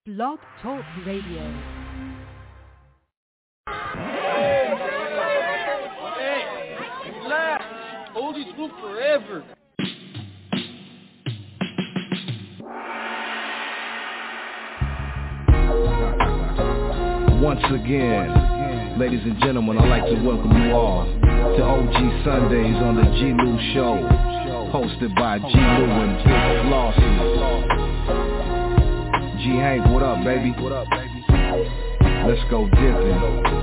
Blog Talk Radio. Hey, relax. Oldies will forever. Once again, ladies and gentlemen, I'd like to welcome you all to OG Sundays on the G. Lou Show, hosted by G. Lou and Big Flossie. G. Hank, what up, baby? Let's go dipping.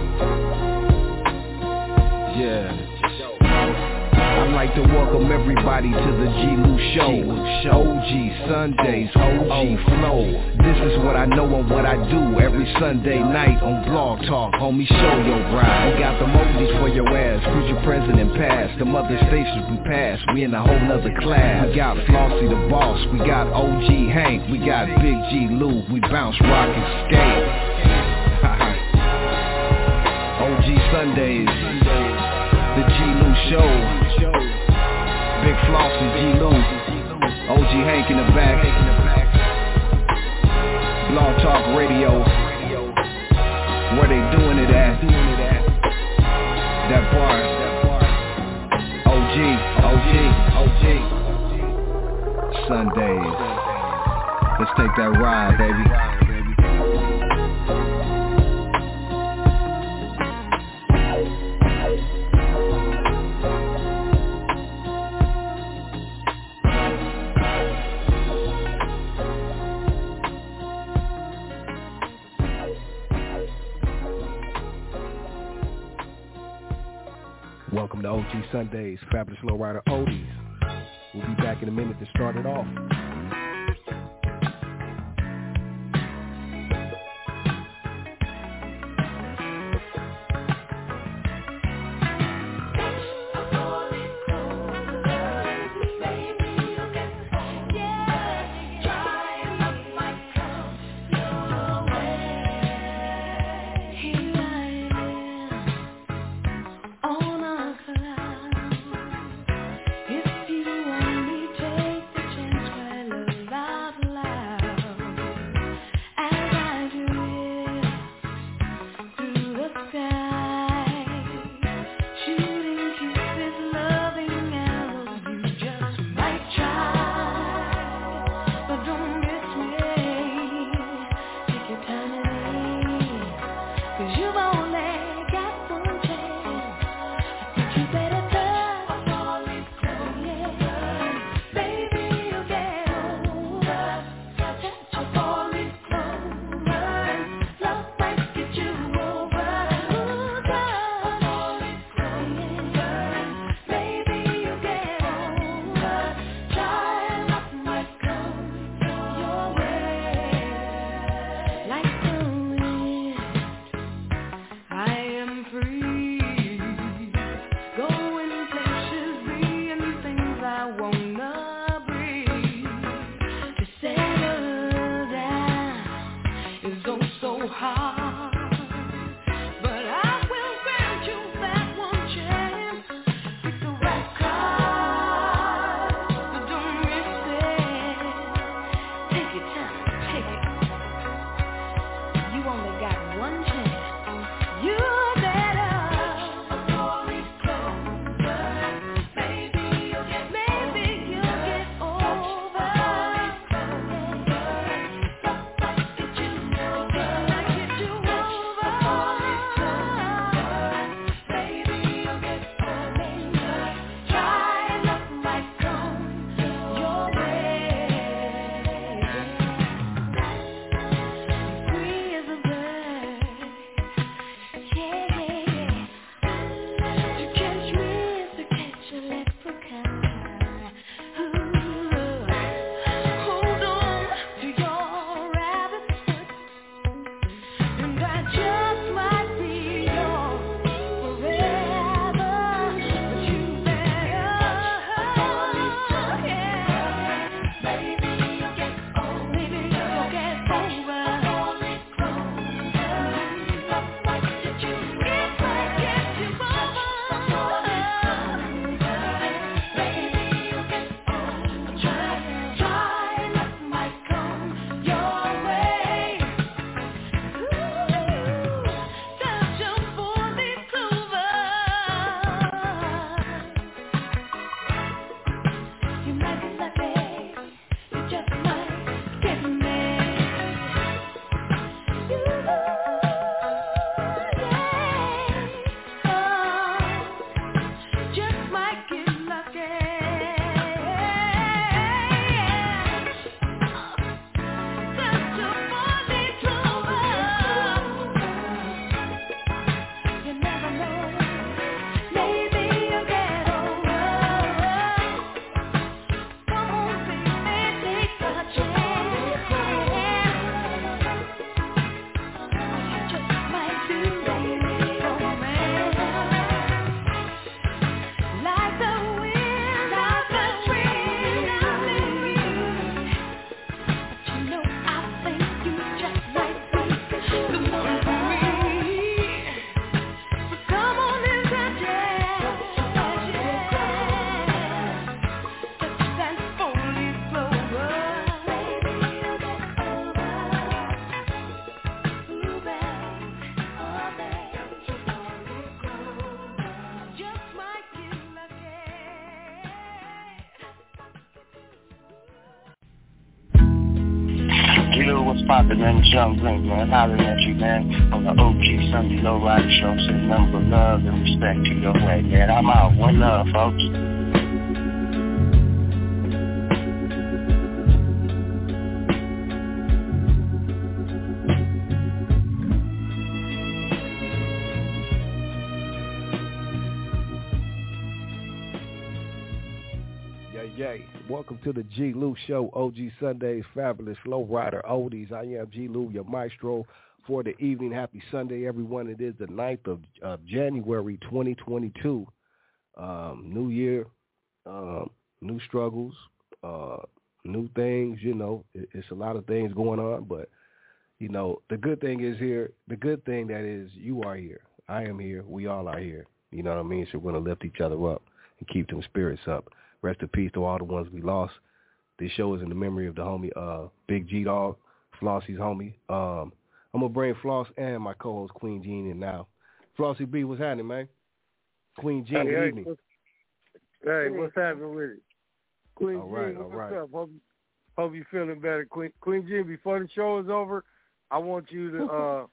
Yeah. I'd like to welcome everybody to the G. Lou Show. OG Sundays, OG Flow. This is what I know and what I do every Sunday night on Blog Talk. Homie, show your ride. We got the oldies for your ass, future, present, and past. The other stations we pass, we in a whole nother class. We got Flossie the boss, we got OG Hank, we got Big G Lou. We bounce, rock, and skate. OG Sundays, the G. Lou Show. Big Flossie, G. Lou, OG Hank in the back. Blog Talk Radio, where they doing it at? That part. OG Sundays. Let's take that ride, baby. Welcome to OG Sundays, Fabulous Lowrider Oldies. We'll be back in a minute to start it off. You what's poppin', man? It's Young Blink, man. Hollering at you, man, on the OG Sunday Low Rider Show. Send nothing but love and respect to your way, man. I'm out. One love, folks. Yay. Welcome to the G. Lou Show, OG Sundays, Fabulous Low Rider Oldies. I am G. Lou, your maestro for the evening. Happy Sunday, everyone. It is the 9th of January, 2022. New year, new struggles, new things, you know. It's a lot of things going on, but, you know, the good thing is here. The good thing that is you are here. I am here. We all are here. You know what I mean? So we're going to lift each other up and keep them spirits up. Rest in peace to all the ones we lost. This show is in the memory of the homie, Big G Dog, Flossie's homie. I'm going to bring Floss and my co-host, Queen Jean, in now. Flossie B, what's happening, man? Queen Jean, good evening. Hey, what's happening with it? Queen all Jean, right. Up? Hope you're feeling better. Queen Jean, before the show is over, I want you to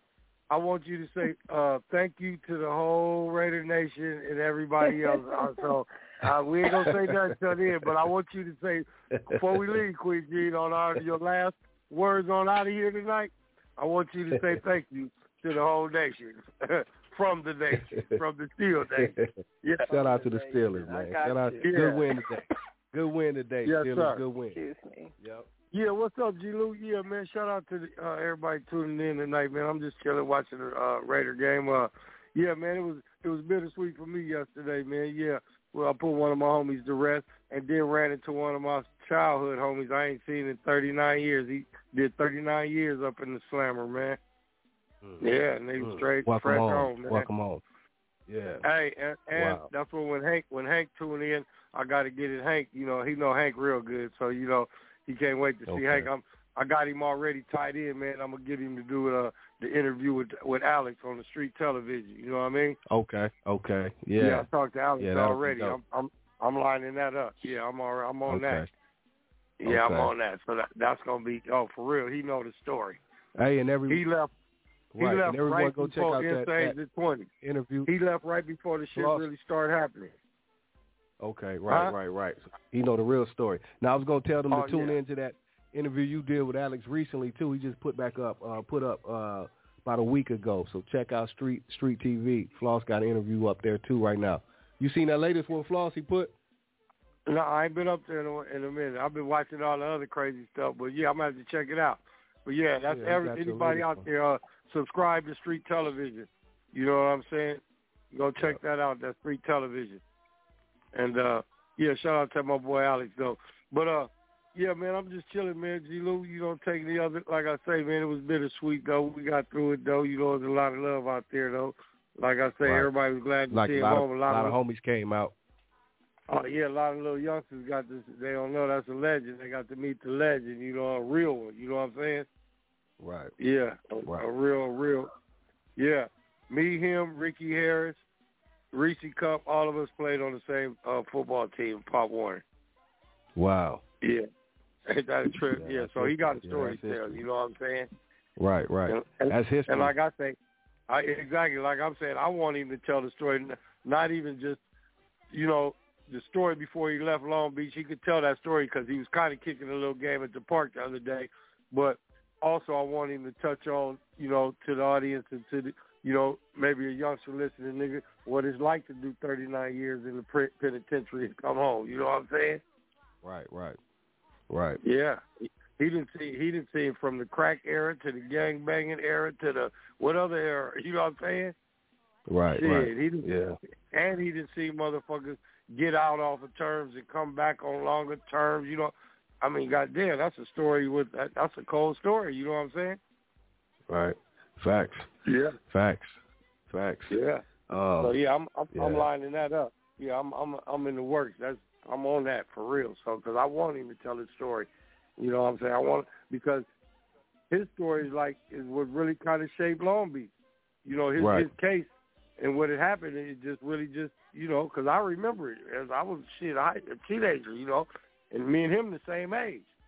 say thank you to the whole Raider Nation and everybody else. So we ain't gonna say nothing till then, but I want you to say before we leave, Queen Jean, on your last words on out of here tonight. I want you to say thank you to the whole nation, from the nation, from the Steel Nation. Yeah. Shout out to the Steelers, man. Shout out. Good win today. Good win today, yes, Steelers. Sir. Good win. Excuse me. Yep. Yeah, what's up, G. Lou? Yeah, man, shout out to everybody tuning in tonight, man. I'm just chilling watching the Raider game. Yeah, man, it was bittersweet for me yesterday, man. Yeah, well, I put one of my homies to rest and then ran into one of my childhood homies I ain't seen in 39 years. He did 39 years up in the Slammer, man. Yeah, and they was straight fresh home, man. Welcome home. Yeah. Hey, and wow. That's when Hank tuned in, I got to get it. Hank, you know, he know Hank real good, so, you know, he can't wait to see Hank. I got him already tied in, man. I'm gonna get him to do the interview with Alex on the street television. You know what I mean? Okay. Yeah. I talked to Alex already. I'm lining that up. Yeah, I'm on that. Yeah, I'm on that. So that's gonna be for real. He know the story. Hey, and he left. He left right before that 20 interview. He left right before the shit really started happening. Okay, right. So he know the real story. Now I was gonna tell them to tune into that interview you did with Alex recently too. He just put up about a week ago. So check out Street TV. Floss got an interview up there too right now. You seen that latest one, Floss? He put? No, I ain't been up there in a minute. I've been watching all the other crazy stuff, but yeah, I'm gonna have to check it out. But yeah, that's anybody out there. Subscribe to Street Television. You know what I'm saying? Go check that out. That's Street Television. And yeah, shout out to my boy Alex though. But yeah, man, I'm just chilling, man. G. Lou, you don't take the other. Like I say, man, it was bittersweet though. We got through it though. You know, there's a lot of love out there though. Like I say, everybody was glad to see him home. A lot of homies came out. Oh yeah, a lot of little youngsters got this. They don't know that's a legend. They got to meet the legend. You know, a real one. You know what I'm saying? Right. Yeah, a real. Yeah, me, him, Ricky Harris, Reese Cup. All of us played on the same football team, Pop Warner. Wow. Yeah. Ain't that a trip? Yeah, so he got a story to tell, you know what I'm saying? Right. And that's history. And like I say, exactly like I'm saying, I want him to tell the story, not even just, you know, the story before he left Long Beach. He could tell that story because he was kind of kicking a little game at the park the other day. But also I want him to touch on, you know, to the audience and to the, you know, maybe a youngster listening, nigga, what it's like to do 39 years in the penitentiary and come home. You know what I'm saying? Right. Yeah, he didn't see him from the crack era to the gang banging era to the what other era? You know what I'm saying? Right. He didn't, and he didn't see motherfuckers get out off of terms and come back on longer terms. You know, I mean, goddamn, that's a story that's a cold story. You know what I'm saying? Right. Facts. Yeah. Facts. Yeah. So yeah, I'm lining that up. Yeah, I'm in the works. I'm on that for real. So, because I want him to tell his story. You know what I'm saying? Because his story is what really kind of shaped Long Beach. You know, his case and what had happened, it just really you know, because I remember it as I was a teenager, you know, and me and him the same age.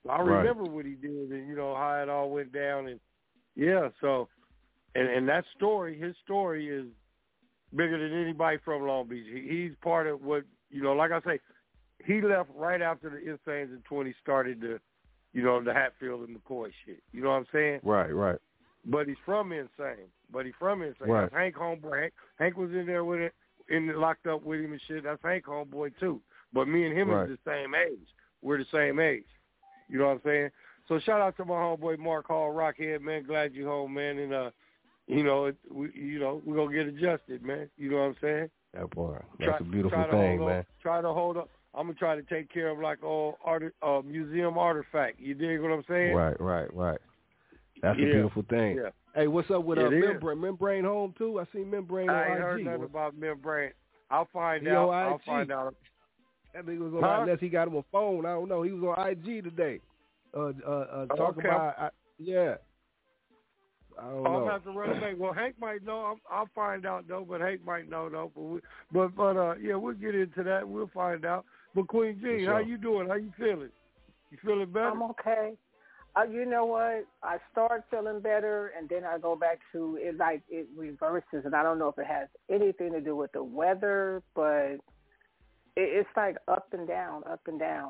So I remember what he did and, how it all went down. And, yeah, so, and that story, his story is bigger than anybody from Long Beach. He's part of what, like I say, he left right after the Insanes in 20 started the Hatfield and McCoy shit. You know what I'm saying? Right. But he's from Insane. Right. That's Hank homeboy. Hank was in there with it, locked up with him and shit. That's Hank homeboy too. But me and him is the same age. We're the same age. You know what I'm saying? So shout out to my homeboy Mark Hall, Rockhead, man. Glad you home, man. And we're gonna get adjusted, man. You know what I'm saying? That boy. That's a beautiful thing, man. Try to hold up. I'm gonna try to take care of like museum artifact. You dig what I'm saying? Right. That's a beautiful thing. Yeah. Hey, what's up with Membrane? Membrane home too? I seen Membrane on IG. I ain't heard nothing about Membrane. I'll find out. I'll find out. That nigga was on unless he got him a phone. I don't know. He was on IG today. Talking about yeah. I don't know. I'm gonna have to run it back. Well, Hank might know. I'll find out though. But Hank might know though. But we'll get into that. We'll find out. But Queen G, how you doing? How you feeling? You feeling better? I'm okay. You know what? I start feeling better, and then I go back to it. Like it reverses, and I don't know if it has anything to do with the weather, but it's like up and down. But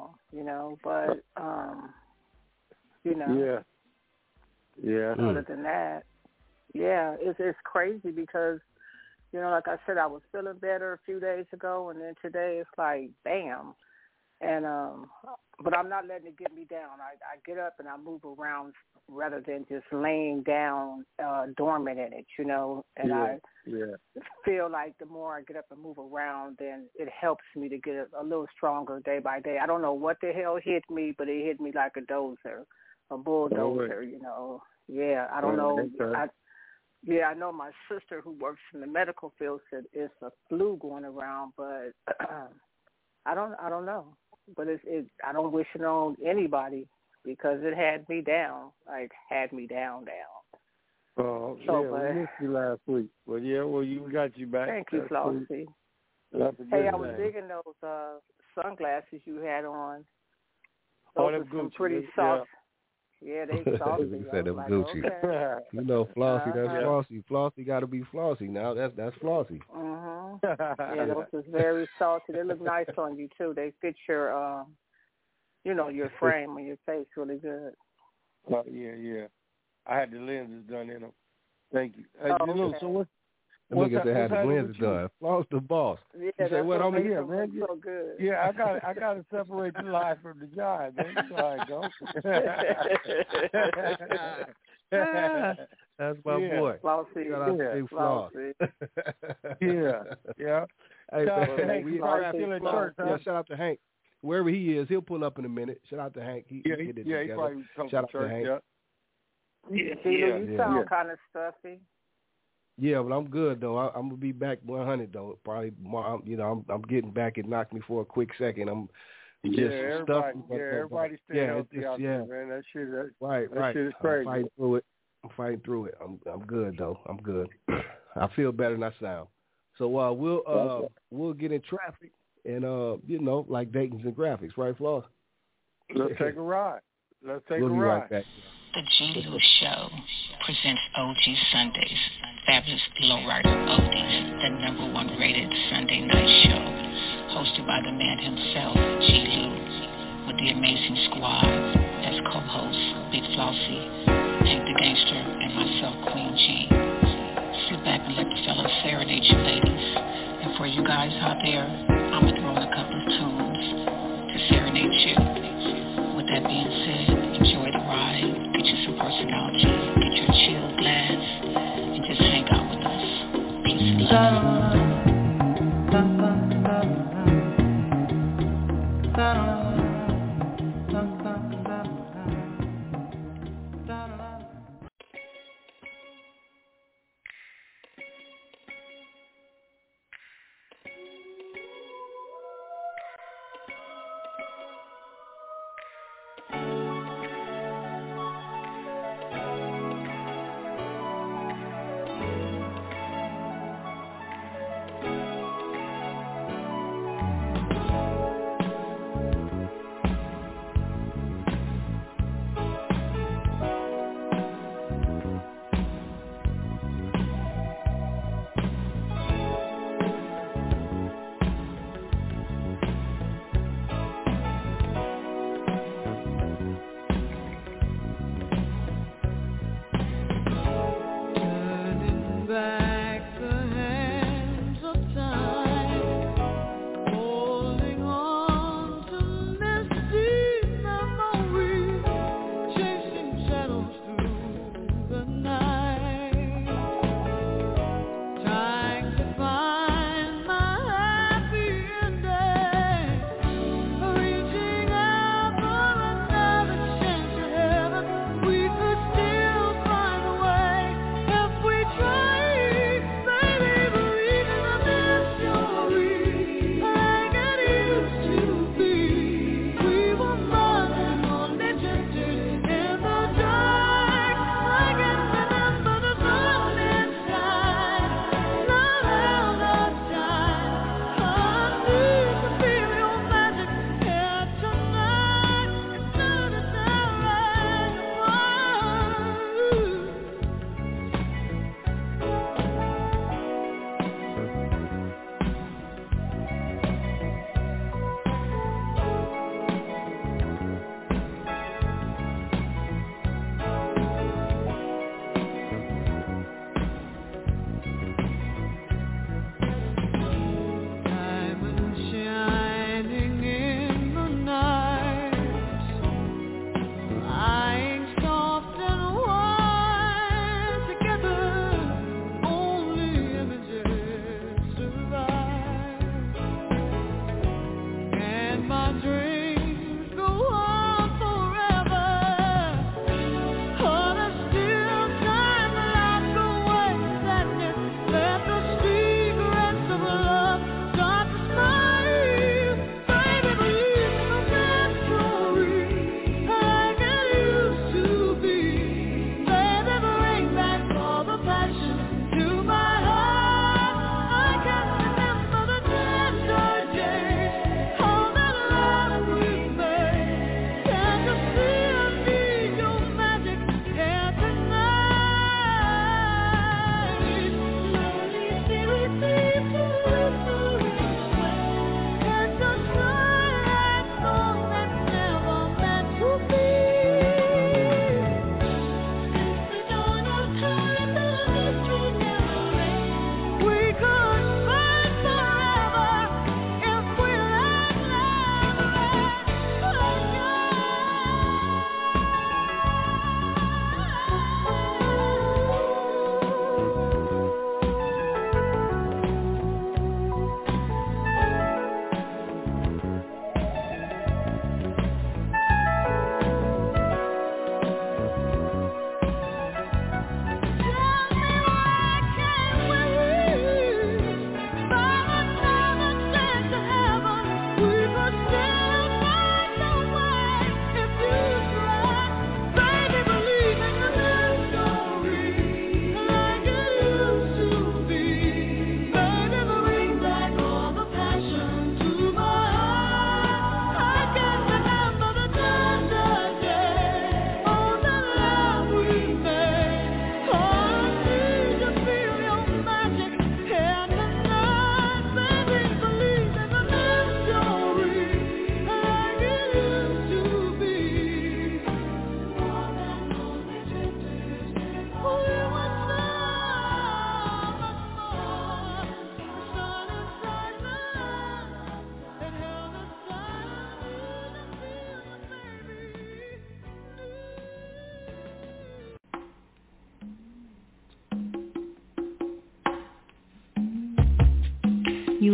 Yeah. Other than that, it's crazy because, like I said, I was feeling better a few days ago, and then today it's like, bam. And but I'm not letting it get me down. I get up and I move around rather than just laying down dormant in it, And I feel like the more I get up and move around, then it helps me to get a little stronger day by day. I don't know what the hell hit me, but it hit me like a bulldozer, Yeah, I don't know. I know my sister who works in the medical field said it's a flu going around, but I don't know. But I don't wish it on anybody because it had me down. Like had me down. Oh, we missed you last week. Well, we got you back. Thank you, Flossie. Hey, I was digging those sunglasses you had on. Those are some pretty soft. Yeah, they saucy. He said them Gucci. Okay. Flossie, that's Flossie. Flossie got to be Flossie now. That's Flossie. Yeah, those is very salty. They look nice on you too. They fit your, your frame and your face really good. Yeah. I had the lenses done in them. Thank you. Hey, so what? The niggas that had the lenses done. Floss the boss. Yeah, you say what? Man, so good. Yeah, I got to separate the lie from the jive, man. You know how it goes. That's my boy. Flossie. Shout out to Big Floss. Yeah. Hey, shout out to Hank. Wherever he is, he'll pull up in a minute. Shout out to Hank. He probably shout out to Hank. You sound kind of stuffy. Yeah, but I'm good though. I'm gonna be back 100 though. Probably more. I'm getting back. It knocked me for a quick second. I'm just stuffy. Everybody stay healthy out there, man. That shit. Right. Shit is crazy. I'm fighting through it. I'm good though. I'm good. I feel better than I sound. So we'll get in traffic and like Dayton's and graphics, right, Floss? Let's take a ride. We'll be right back. The G. Lou Show presents OG Sundays, fabulous lowrider oldies, the #1 rated Sunday night show, hosted by the man himself, G. Lou, with the amazing squad as co-hosts Big Flossie, Hank the Gangster, and myself, Queen G. Sit back and let the fellas serenade you ladies, and for you guys out there, I'm gonna throw in a couple of tunes to serenade you. With that being said, enjoy the ride. Get you some personality, get your chill glass, and just hang out with us. Peace and love.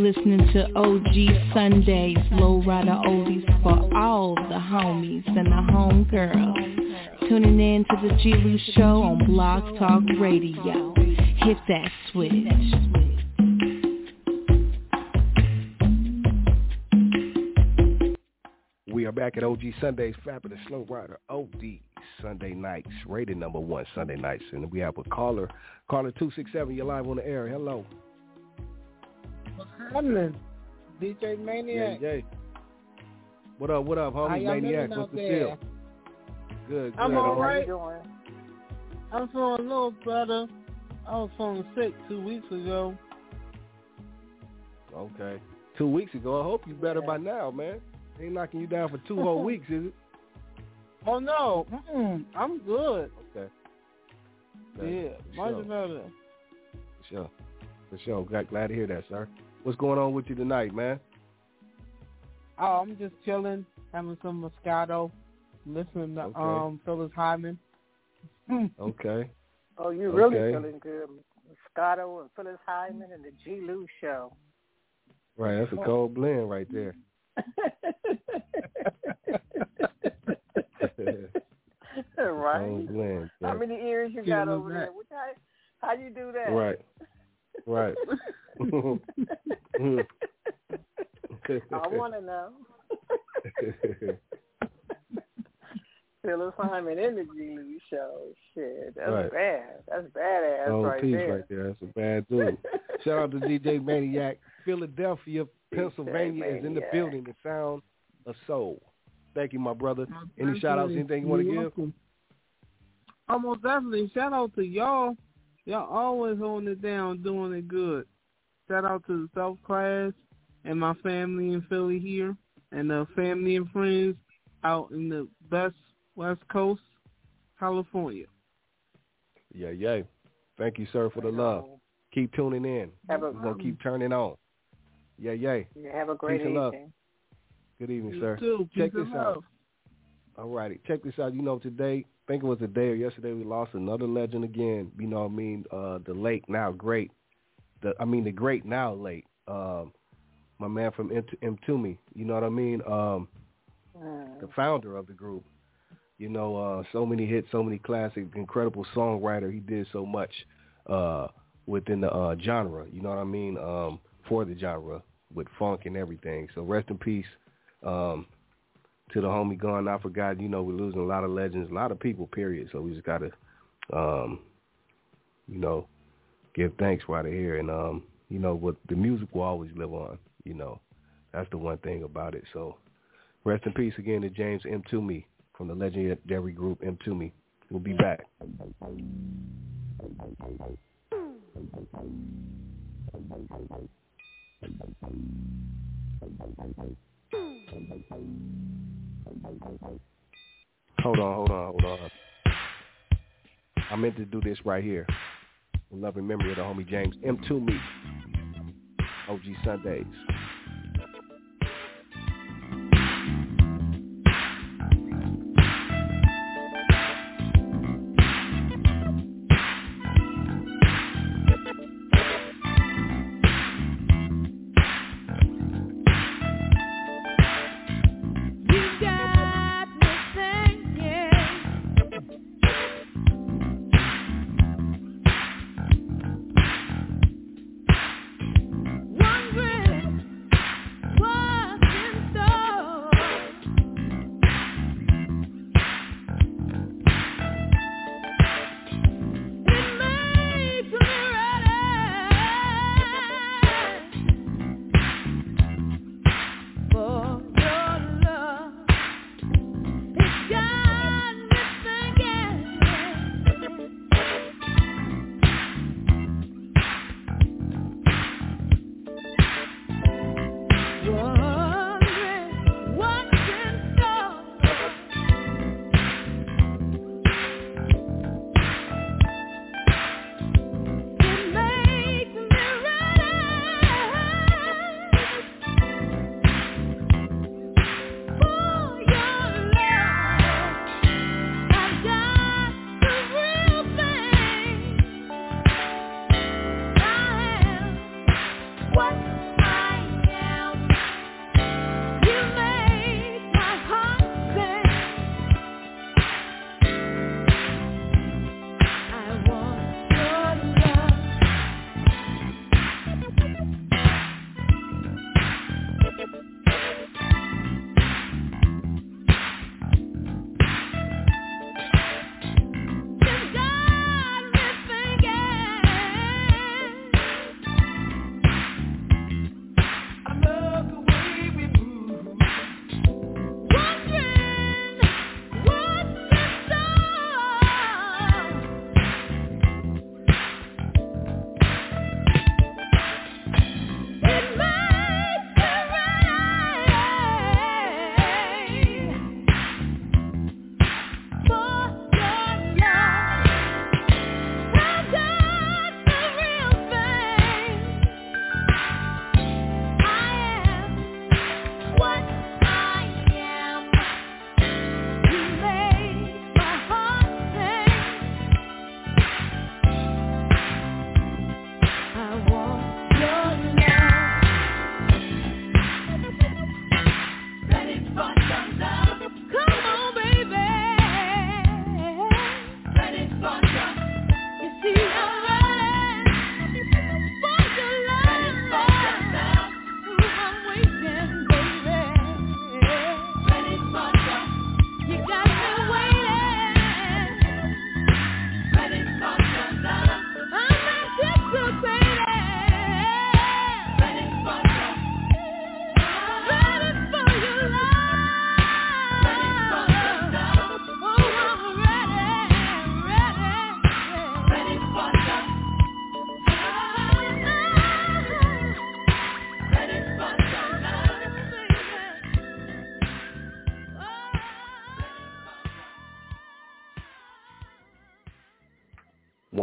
listening to OG Sundays, Lowrider Oldies for all the homies and the homegirls. Tuning in to the G. Lou Show on Blog Talk Radio. Hit that switch. We are back at OG Sundays, Fabulous Slow Rider, OD Sunday nights, rated number 1 Sunday nights. And we have a caller 267, you're live on the air. Hello. What's happening? DJ Maniac. Yeah. What up, homie? Maniac, what's the deal? Good. I'm all right. How you doing? I'm feeling a little better. I was feeling sick 2 weeks ago. Okay. 2 weeks ago. I hope you're better by now, man. Ain't knocking you down for 2 whole weeks, is it? Oh, no. I'm good. Okay. Yeah, much better. For sure. Glad to hear that, sir. What's going on with you tonight, man? Oh, I'm just chilling, having some Moscato, listening to Phyllis Hyman. Okay. Oh, you're really feeling good. Moscato and Phyllis Hyman and the G. Lou Show. Right, that's a cold blend right there. Right. Cold blend, how many ears you got over there? How you do that? Right. I want to know. Phyllis Hyman in the G. Lou Show. Shit, that's bad. That's badass right there. Right there. That's a bad dude. Shout out to DJ Maniac. Philadelphia, Pennsylvania is in the building. The sound of soul. Thank you, my brother. Any shout outs? Anything you want to give? Almost definitely. Shout out to y'all. Y'all always holding it down, doing it good. Shout out to the South Class and my family in Philly here, and the family and friends out in the best West Coast, California. Yeah. Thank you, sir, for the love. Keep tuning in. We're going to keep turning on. Yeah. You have a great evening. Love. Good evening, sir. Too. Check this out. All righty. Check this out. You know, today, I think it was today or yesterday, we lost another legend again. You know what I mean? The late, now great. The great, now late. My man from M2Me. You know what I mean? The founder of the group. You know, so many hits, so many classics, incredible songwriter. He did so much within the genre. You know what I mean? For the genre with funk and everything. So rest in peace to the homie gone. I forgot, you know, we're losing a lot of legends, a lot of people, period. So we just got to, you know, give thanks while they're here. And, you know, what the music will always live on, you know. That's the one thing about it. So rest in peace again to James M2Me from the legendary group M2Me. We'll be back. Hold on. I meant to do this right here. In loving memory of the homie James M2Me. OG Sundays.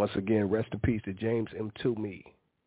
once again, rest in peace to James M. Toomey.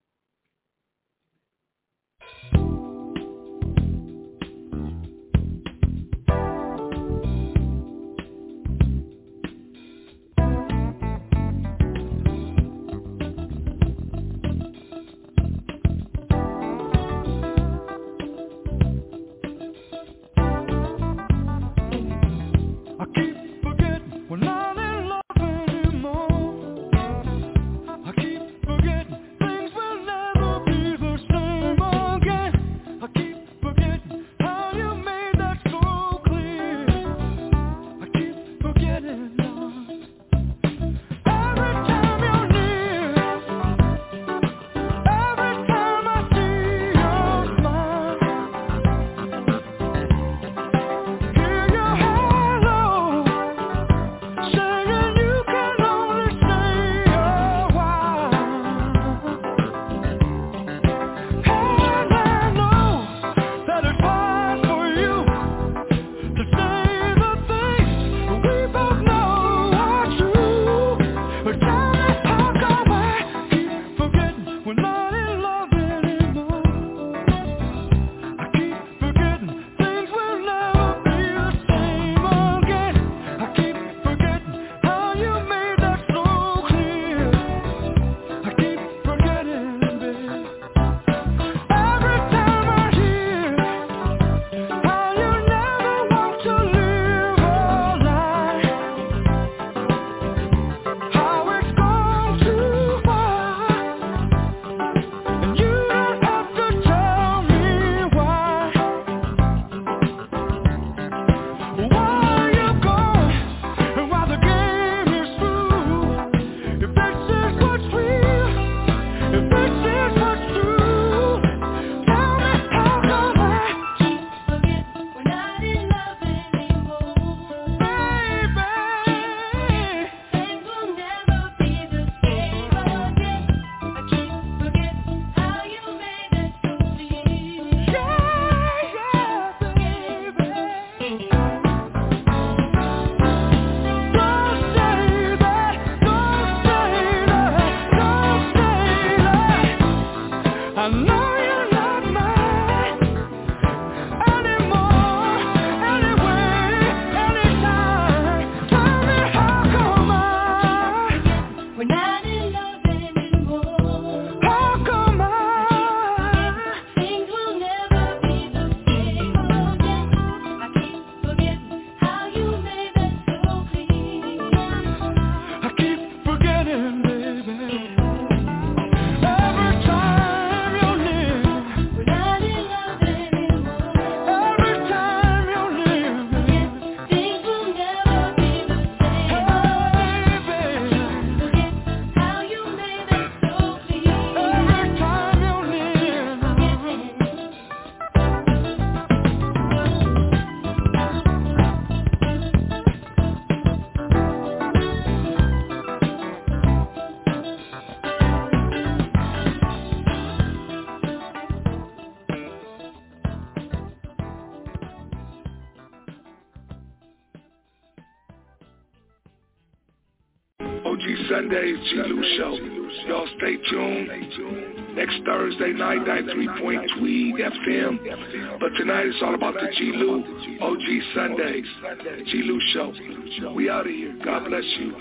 OG Sundays, G. Lou Show. Y'all stay tuned. Next Thursday night, 93.3 FM. But tonight it's all about the G. Lou, OG Sundays, G. Lou Show. We out of here. God bless you.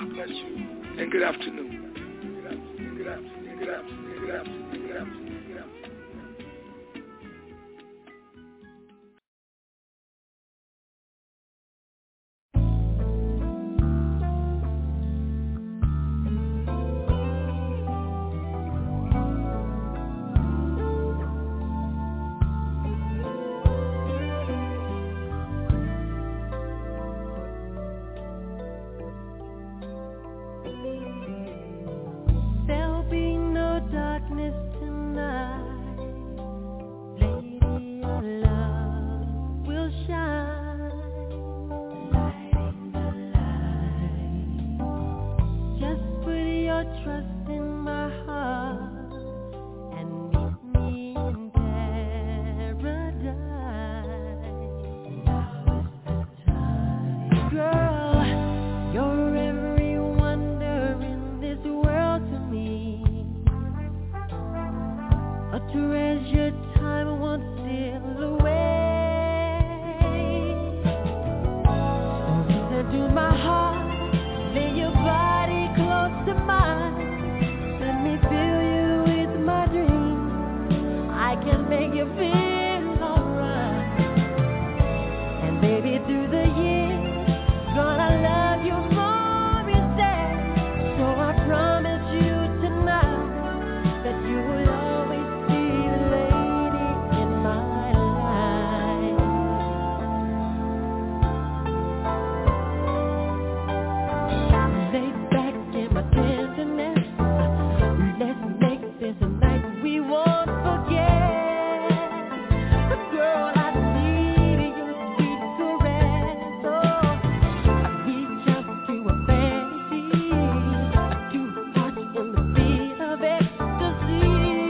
And good afternoon. There'll be no darkness tonight. treasure time won't steal away. So listen to my heart, lay your body close to mine. Let me fill you with my dreams. I can make you feel alright. And baby, through the years, gonna love you more instead. So I promise you tonight that you will always be the lady in my life. Lay back in my tenderness. Let's make this a night we won't forget. Girl, I need your sweet caress. Oh, I reach out to a fantasy, too much in the beat of ecstasy.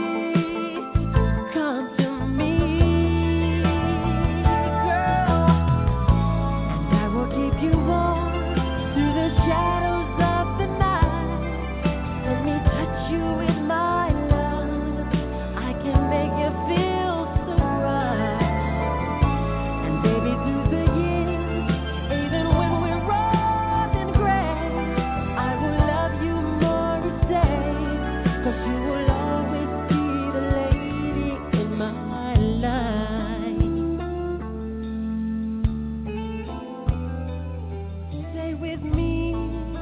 Come to me, girl, and I will keep you warm through the shadows of the night. Let me touch you with my love. I can make you feel so right. And baby, through the years, even when we're old and gray, I will love you more each day. 'Cause you will always be the lady in my life. Stay with me.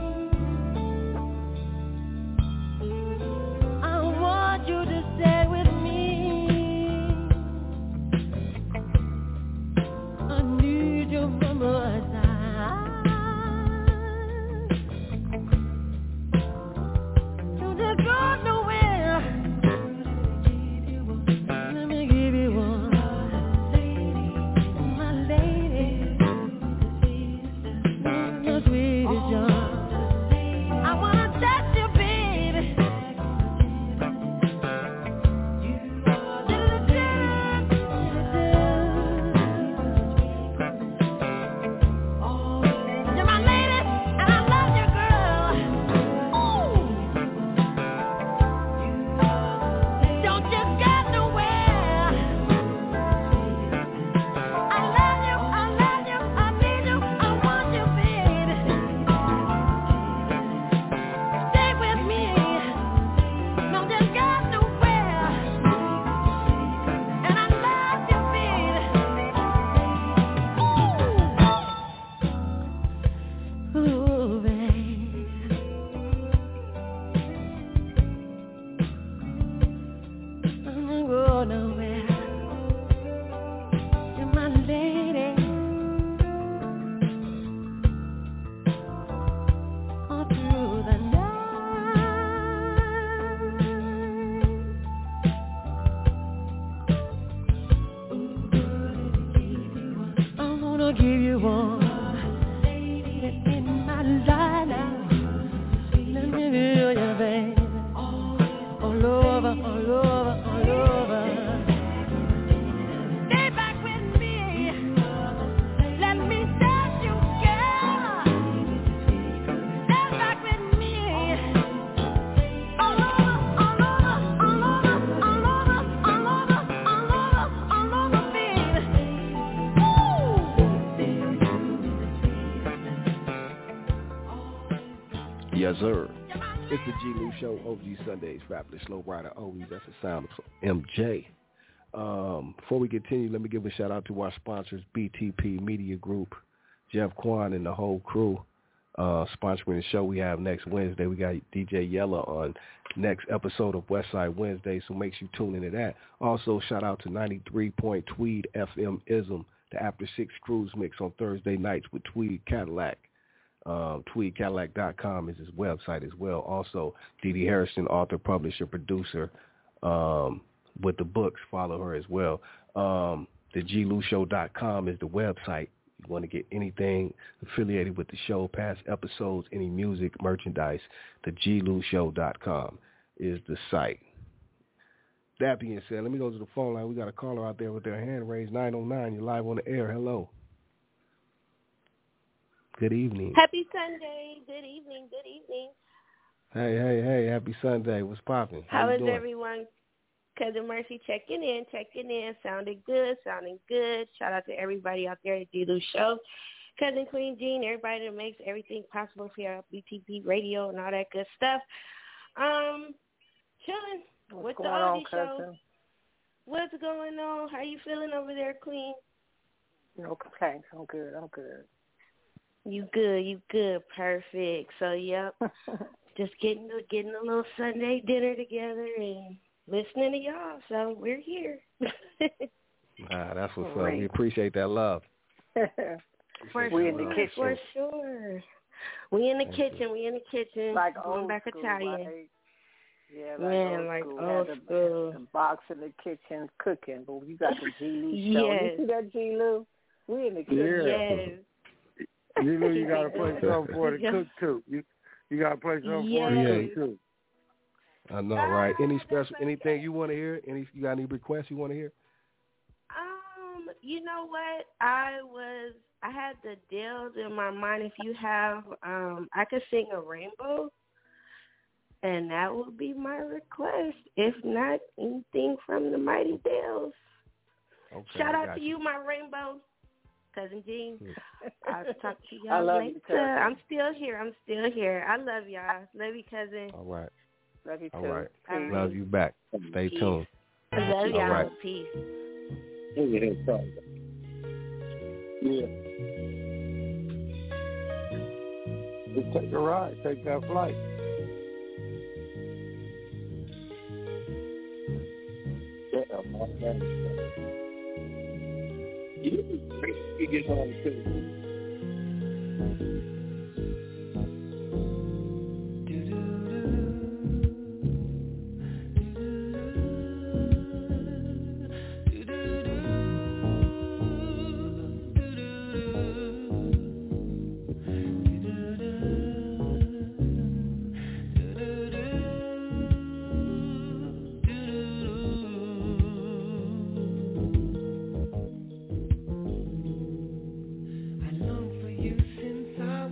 I want you to stay with me. I need you by my side. Don't just go nowhere. Let me give you one, my lady, my sweetest John. I wanna touch you, baby. You're my lady, and I love you, girl. Don't just go nowhere. I love you, I need you, I want you, baby. Stay with me. Don't just go nowhere. And I love you, baby. Ooh, baby. I'm not going nowhere. You're my lady. All through the night. I'm gonna give you one in my life now. Let me feel you, baby. All over, all over, all over. Stay back with me. Let me touch you, girl. Stay back with me. All over, all over, all over, all over, all over, all over, all over, baby. Yes, sir. It's the G. Lou Show, OG Sundays, Fabulous Low Rider, always. That's the sound of MJ. Before we continue, let me give a shout out to our sponsors, BTP Media Group, Jeff Kwan and the whole crew. Sponsoring the show we have next Wednesday. We got DJ Yella on next episode of Westside Wednesday, so make sure you tune into that. Also, shout out to 93 Tweed FM Ism, the After 6 Cruise Mix on Thursday nights with Tweed Cadillac. TweedCadillac.com is his website as well. Also, Dee Dee Harrison, author, publisher, producer with the books. Follow her as well. TheGLouShow.com is the website. You want to get anything affiliated with the show, past episodes, any music, merchandise, TheGLouShow.com is the site. That being said, let me go to the phone line. We got a caller out there with their hand raised, 909. You're live on the air. Hello. Good evening. Happy Sunday. Good evening. Good evening. Hey. Happy Sunday. What's popping? How is everyone? Cousin Mercy checking in. Sounding good. Shout out to everybody out there at the G. Lou Show. Cousin Queen Jean, everybody that makes everything possible for your BTP radio and all that good stuff. Chilling with the oldie show. What's going on? How you feeling over there, Queen? No complaints. I'm good. You good. Perfect. So, yep. Just getting a little Sunday dinner together and listening to y'all. So we're here. That's what's up. We appreciate that love. We in the kitchen. For sure. We in the kitchen. Like going back school, Italian. Right? Yeah, like old school. The box in the kitchen cooking, but you got the G. Lou show. Yes. You see that, G. Lou? We in the kitchen. Yes. You know you got to play something for the cook, too. You got to play something for the cook, too. I know, right? Anything you want to hear? You got any requests you want to hear? You know what? I had the deals in my mind. If you have, I could sing a rainbow, and that would be my request. If not, anything from the Mighty Dells. Okay, shout out to you, my rainbow, Cousin Jean. I'll talk to I y'all love later. You, cousin. I'm still here. I love y'all. Love you, cousin. All right. Love you too. All right. Peace. Love you back. Stay tuned. I love y'all. All right. Peace. Yeah. Just take a ride. Take that flight. Yeah, my man. You get home too. I long for you since I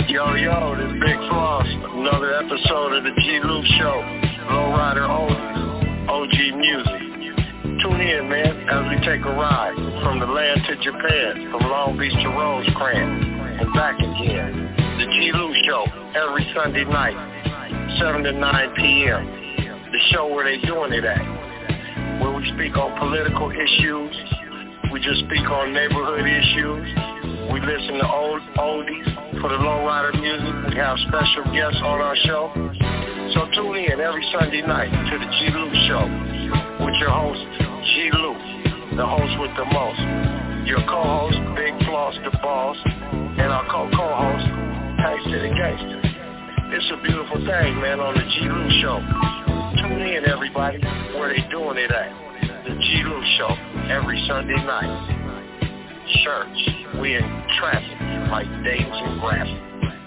Yo, this Big Floss, another episode of the G. Lou Show, Lowrider OG Music. Tune in, man, as we take a ride from the land to Japan, from Long Beach to Rosecrans, and back again. The G. Lou Show, every Sunday night, 7 to 9 p.m. The show where they doing it at, where we speak on political issues, we just speak on neighborhood issues, we listen to old oldies for the lowrider music, we have special guests on our show. So tune in every Sunday night to the G. Lou Show with your host, G. Lou, the host with the most. Your co-host, Big Floss the Boss, and our co-host, Taste the Gangster. It's a beautiful thing, man, on the G. Lou Show. Tune in, everybody, where they doing it at. The G. Lou Show, every Sunday night. Church, we in traffic like Dames and Graphic.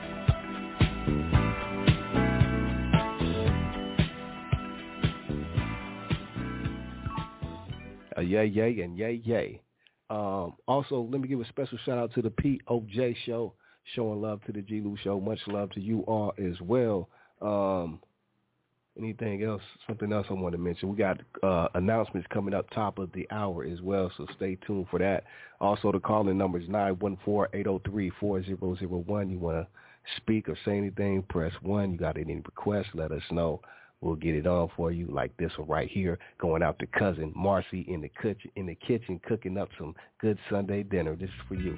Yay, and yay. Also, let me give a special shout out to the POJ Show, showing love to the G. Lou Show. Much love to you all as well. Anything else? Something else I want to mention. We got announcements coming up top of the hour as well, so stay tuned for that. Also, the call-in number is 914-803-4001. You want to speak or say anything, press 1. You got any requests, let us know. We'll get it on for you, like this one right here, going out to cousin Marcy in the kitchen, cooking up some good Sunday dinner. This is for you.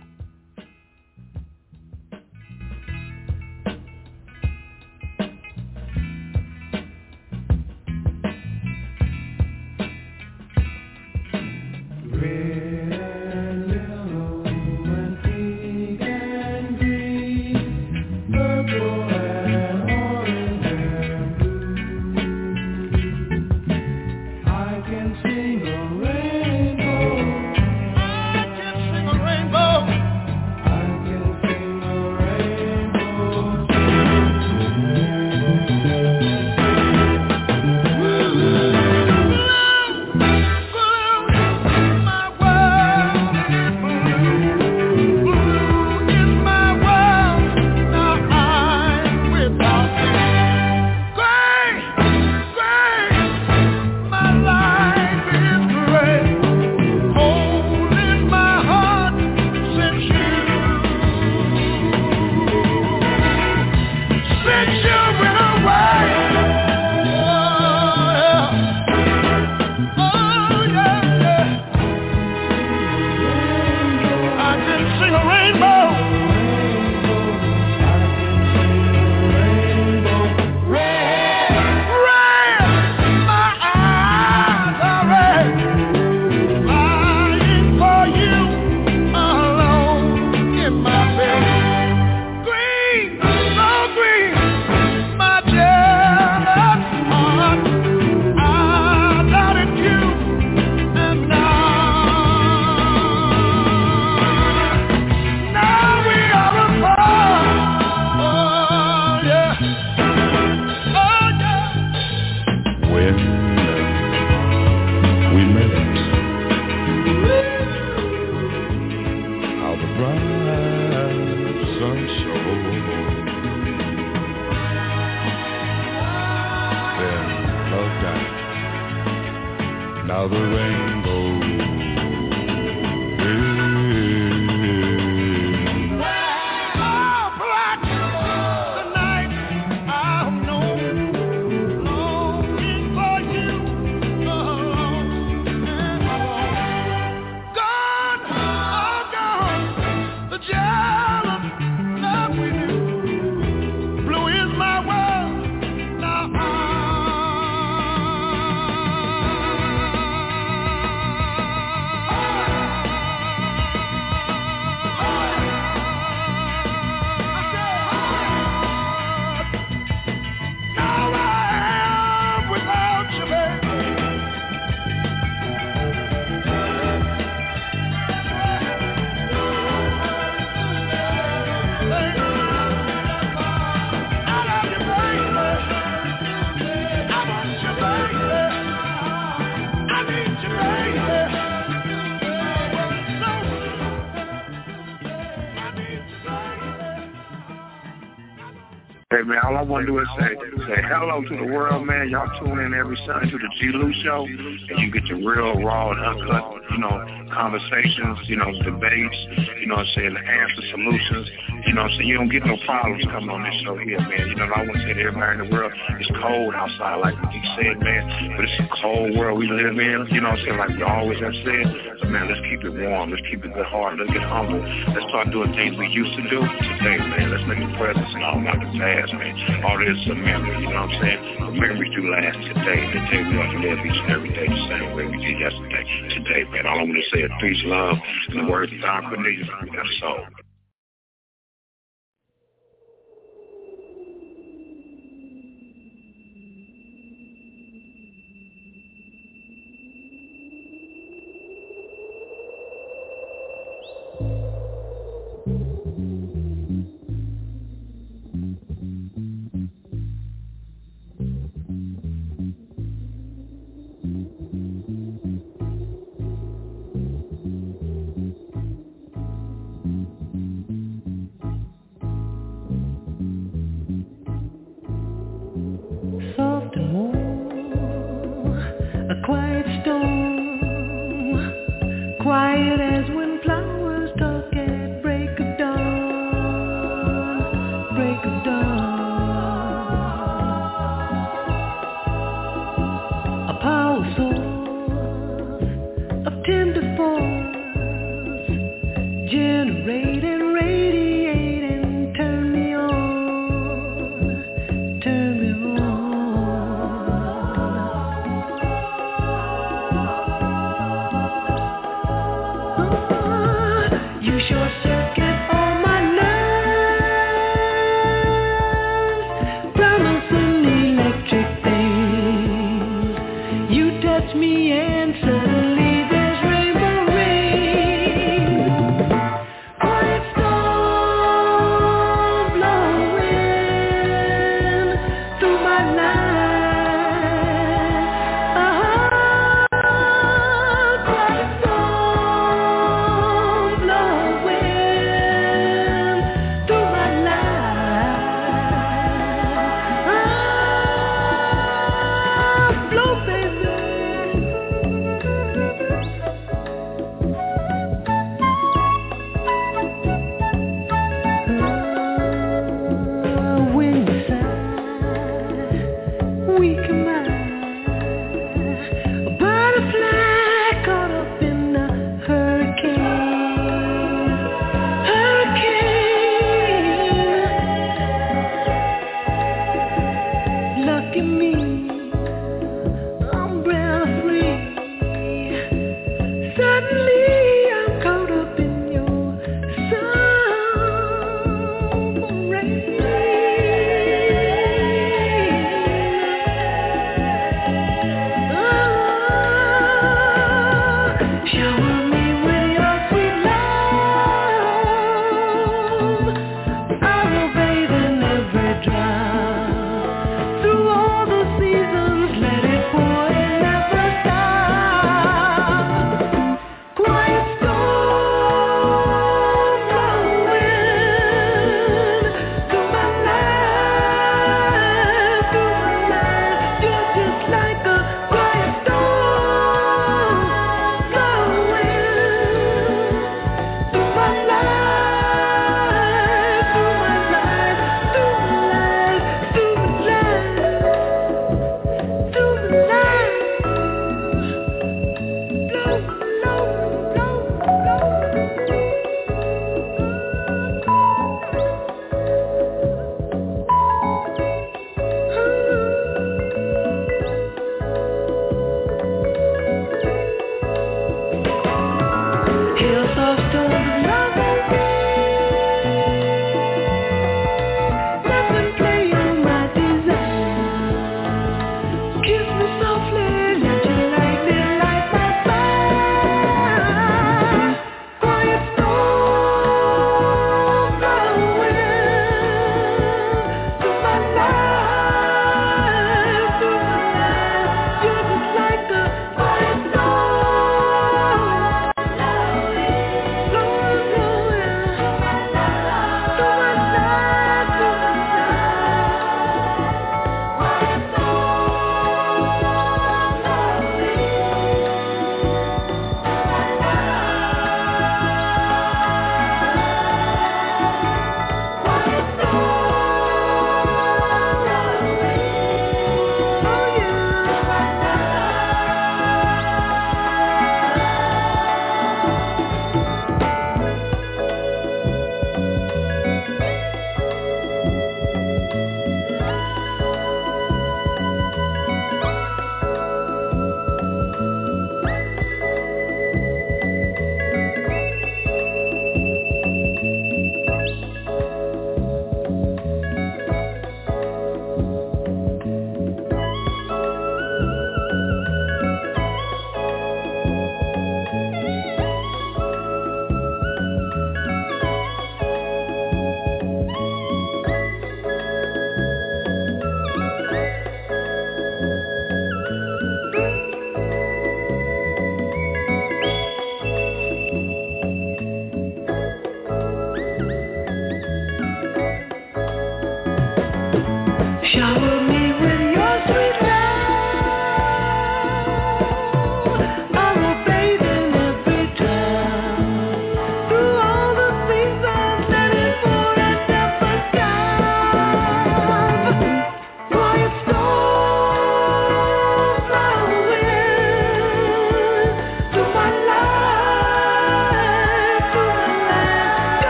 Hey, man, all I want to do is say hello to the world, man. Y'all tune in every Sunday to the G. Lou Show, and you get your real, raw, and uncut, conversations, debates, the answer solutions, so you don't get no problems coming on this show here, man. I want to say to everybody in the world, it's cold outside, like he said, man, but it's a cold world we live in, like we always have said. So, man, let's keep it warm. Let's keep it good heart. Let's get humble. Let's start doing things we used to do today, man. Let's make the presence and all not the past, man. All this is a memory, you know what I'm saying? The memories do last today. The day we ought to live each and every day the same way we did yesterday. Today, man. All I'm going to say is peace, love, and the words of Don Cornelius. That's all.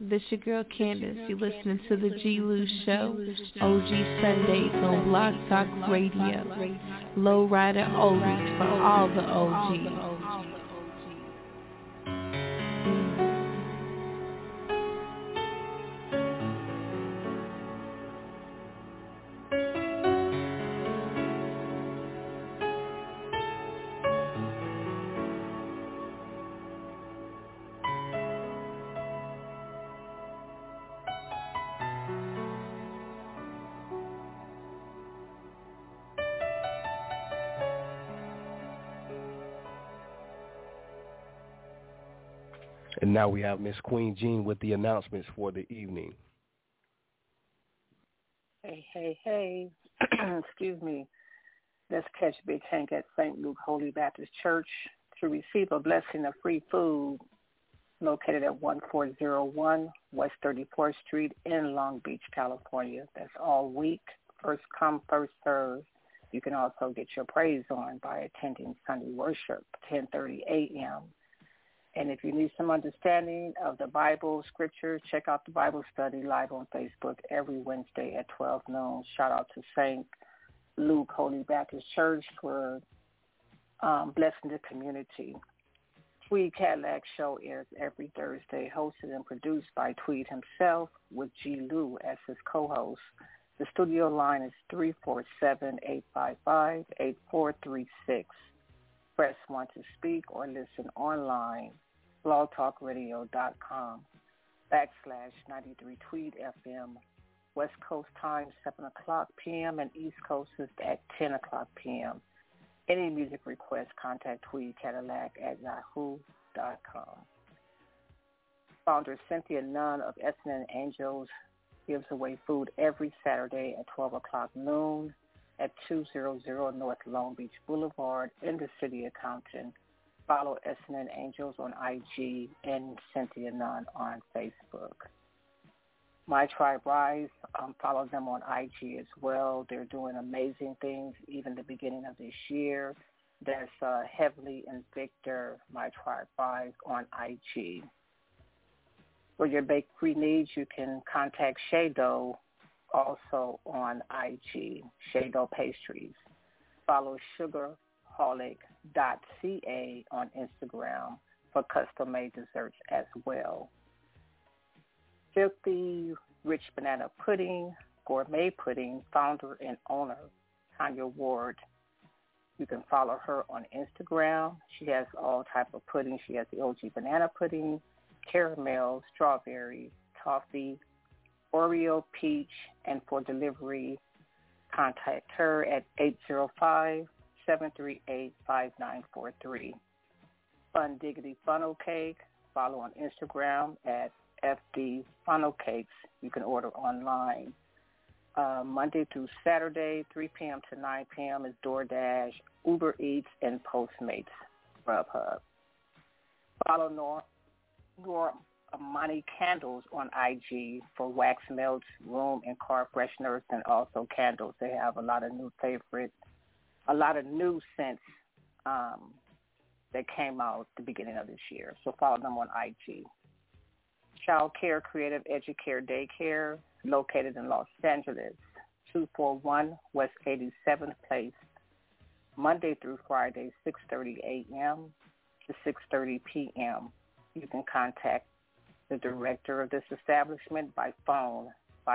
This your girl Candace. You're listening to the G. Lou Show, OG Sundays on Blog Talk Radio. Lowrider Oldies for all the OGs. And now we have Miss Queen Jean with the announcements for the evening. Hey. Excuse me. Let's catch Big Hank at St. Luke Holy Baptist Church to receive a blessing of free food located at 1401 West 34th Street in Long Beach, California. That's all week. First come, first serve. You can also get your praise on by attending Sunday worship, 10:30 a.m. And if you need some understanding of the Bible, scripture, check out the Bible study live on Facebook every Wednesday at 12 noon. Shout out to St. Luke Holy Baptist Church for blessing the community. Tweed Cadillac Show airs every Thursday, hosted and produced by Tweed himself with G. Lou as his co-host. The studio line is 347-855-8436. Press 1 to speak or listen online. blogtalkradio.com/93 Tweed FM. West Coast time, 7 o'clock p.m. and East Coast is at 10 o'clock p.m. Any music requests, contact Tweed Cadillac at yahoo.com. Founder Cynthia Nunn of Essence and Angels gives away food every Saturday at 12 o'clock noon at 200 North Long Beach Boulevard in the city of Compton. Follow Essence and Angels on IG and Cynthia Nunn on Facebook. My Tribe Rise, follow them on IG as well. They're doing amazing things, even the beginning of this year. That's Heavily and Victor, My Tribe Rise on IG. For your bakery needs, you can contact Shado also on IG, Shado Pastries. Follow sugarholic.ca on Instagram for custom-made desserts as well. Filthy Rich Banana Pudding, Gourmet Pudding, founder and owner, Tanya Ward. You can follow her on Instagram. She has all type of pudding. She has the OG banana pudding, caramel, strawberry, toffee, Oreo, peach, and for delivery, contact her at 805-738-5943. Fun Diggity Funnel Cake, follow on Instagram at FD Funnel Cakes. You can order online. Monday through Saturday, 3 p.m. to 9 p.m. is DoorDash, Uber Eats, and Postmates, Grubhub. Follow Nora Amani Candles on IG for wax melts, room and car fresheners, and also candles. They have a lot of new favorites, a lot of new scents that came out at the beginning of this year. So follow them on IG. Child Care Creative Educare Daycare, located in Los Angeles, 241 West 87th Place, Monday through Friday, 6:30 a.m. to 6:30 p.m. You can contact the director of this establishment by phone,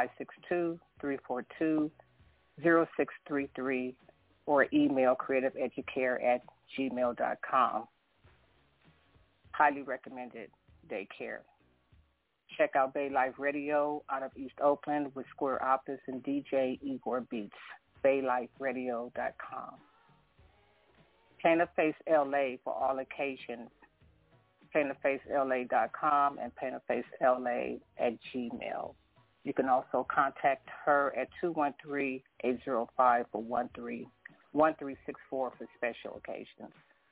562-342-0633, or email creativeeducare@gmail.com. Highly recommended daycare. Check out Bay Life Radio out of East Oakland with Square Optus and DJ Igor Beats, bayliferadio.com. Paint a Face LA for all occasions, paintafacela.com and paintafacela@gmail. You can also contact her at 213-805-1364 for special occasions.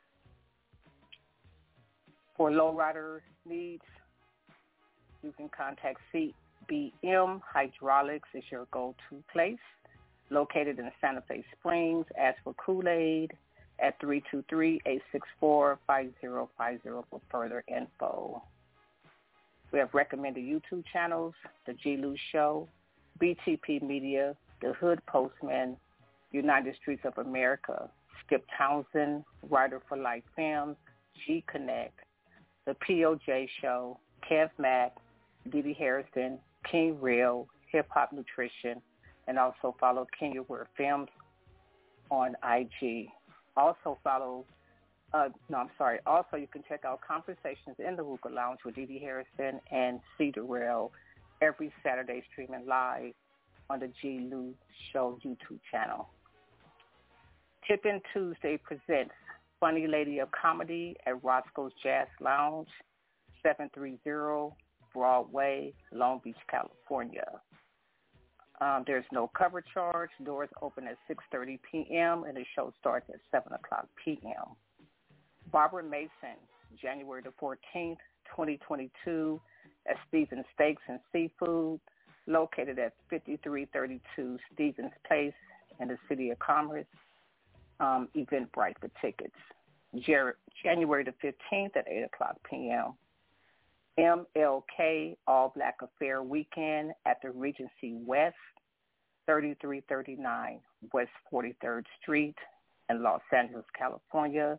For lowrider needs, you can contact CBM Hydraulics. Is your go-to place. Located in Santa Fe Springs. Ask for Kool-Aid at 323-864-5050 for further info. We have recommended YouTube channels, The G. Lou Show, BTP Media, The Hood Postman, United Streets of America, Skip Townsend, Writer for Life Films, G Connect, The POJ Show, Kev Mack, Dee Harrison, King Real, Hip Hop Nutrition, and also follow Kenya Word Films on IG. Also you can check out Conversations in the Hookah Lounge with Dee Harrison and C. Durrell every Saturday streaming live on the G. Lou Show YouTube channel. Tippin' Tuesday presents Funny Lady of Comedy at Roscoe's Jazz Lounge, 730 Broadway, Long Beach, California. There's no cover charge. Doors open at 6:30 p.m. and the show starts at 7 o'clock p.m. Barbara Mason, January the 14th, 2022, at Stevens Steaks and Seafood, located at 5332 Stevens Place in the City of Commerce. Eventbrite for tickets. January the 15th at 8 o'clock p.m. MLK All Black Affair Weekend at the Regency West, 3339 West 43rd Street in Los Angeles, California,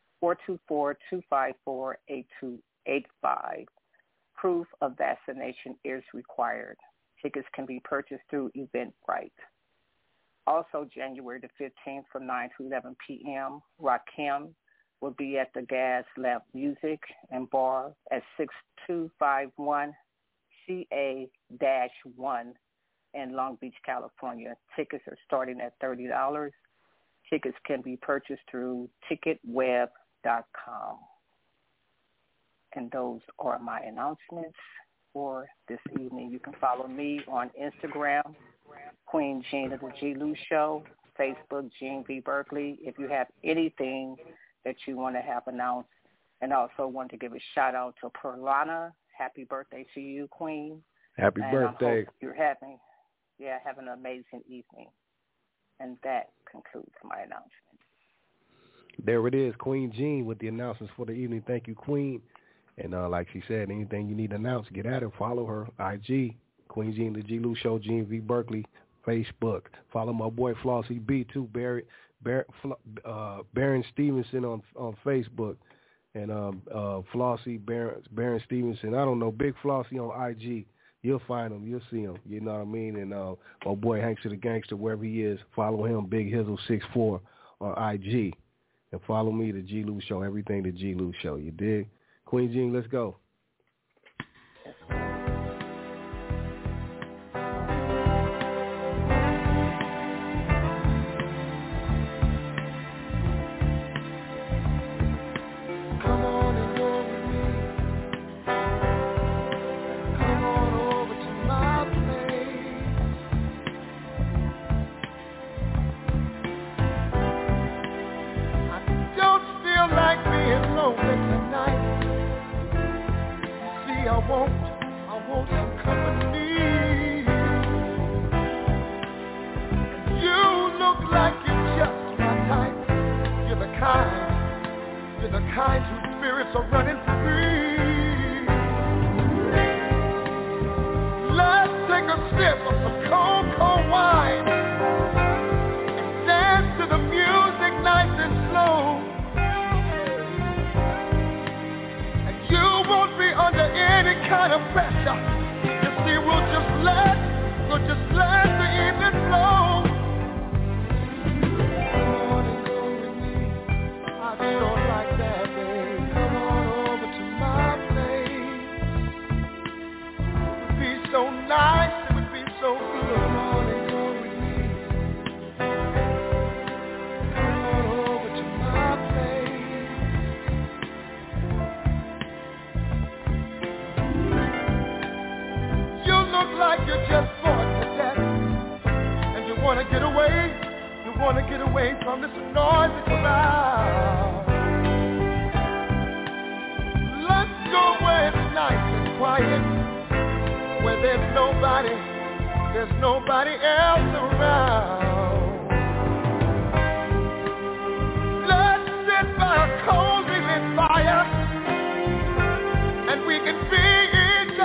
424-254-8285. Proof of vaccination is required. Tickets can be purchased through Eventbrite. Also, January the 15th from 9 to 11 p.m., Rakim will be at the Gas Lamp Music and Bar at 6251 CA-1 in Long Beach, California. Tickets are starting at $30. Tickets can be purchased through ticketweb.com. And those are my announcements for this evening. You can follow me on Instagram, Queen Jean of the G. Lou Show, Facebook, Jean V. Berkeley. If you have anything that you want to have announced, and also want to give a shout out to Perlana. Happy birthday to you, Queen. Happy birthday. I hope you're having an amazing evening. And that concludes my announcement. There it is, Queen Jean with the announcements for the evening. Thank you, Queen. And like she said, anything you need to announce, get at her. Follow her, IG, Queen Jean, the G. Lou Show, Jean V. Berkeley, Facebook. Follow my boy Flossie B, too, Baron Stevenson on Facebook. And Flossie, Baron Stevenson. I don't know, Big Flossie on IG. You'll find him. You'll see him. You know what I mean? And my boy Hankster the Gangster, wherever he is, follow him, Big Hizzle 64 on IG. And follow me, the G. Lou Show, everything the G. Lou Show. You dig? Queen Jean, let's go. And we can be each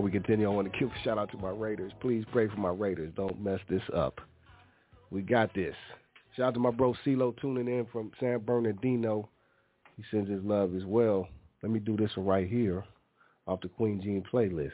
we continue, I want to give a shout out to my Raiders. Please pray for my Raiders. Don't mess this up. We got this. Shout out to my bro CeeLo tuning in from San Bernardino. He sends his love as well. Let me do this one right here off the Queen Jean playlist.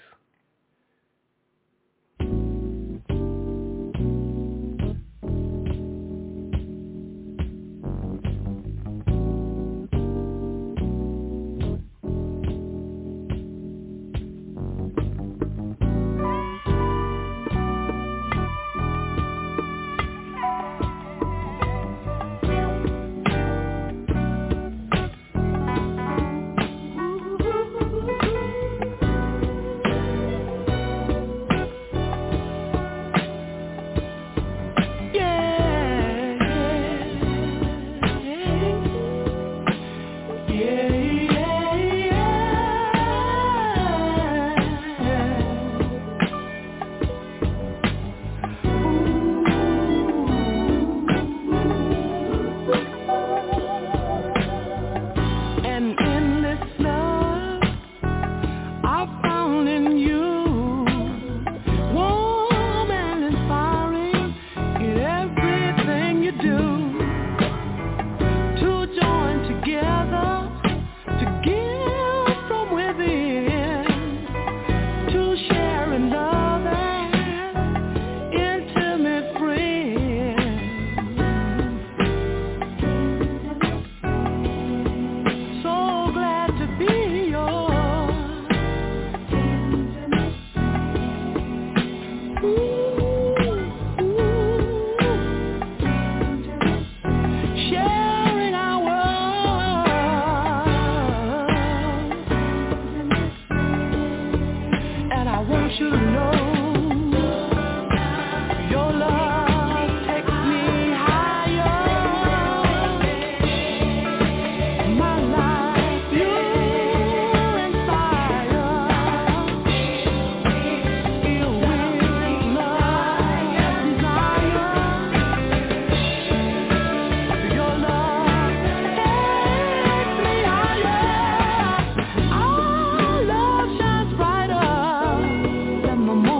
The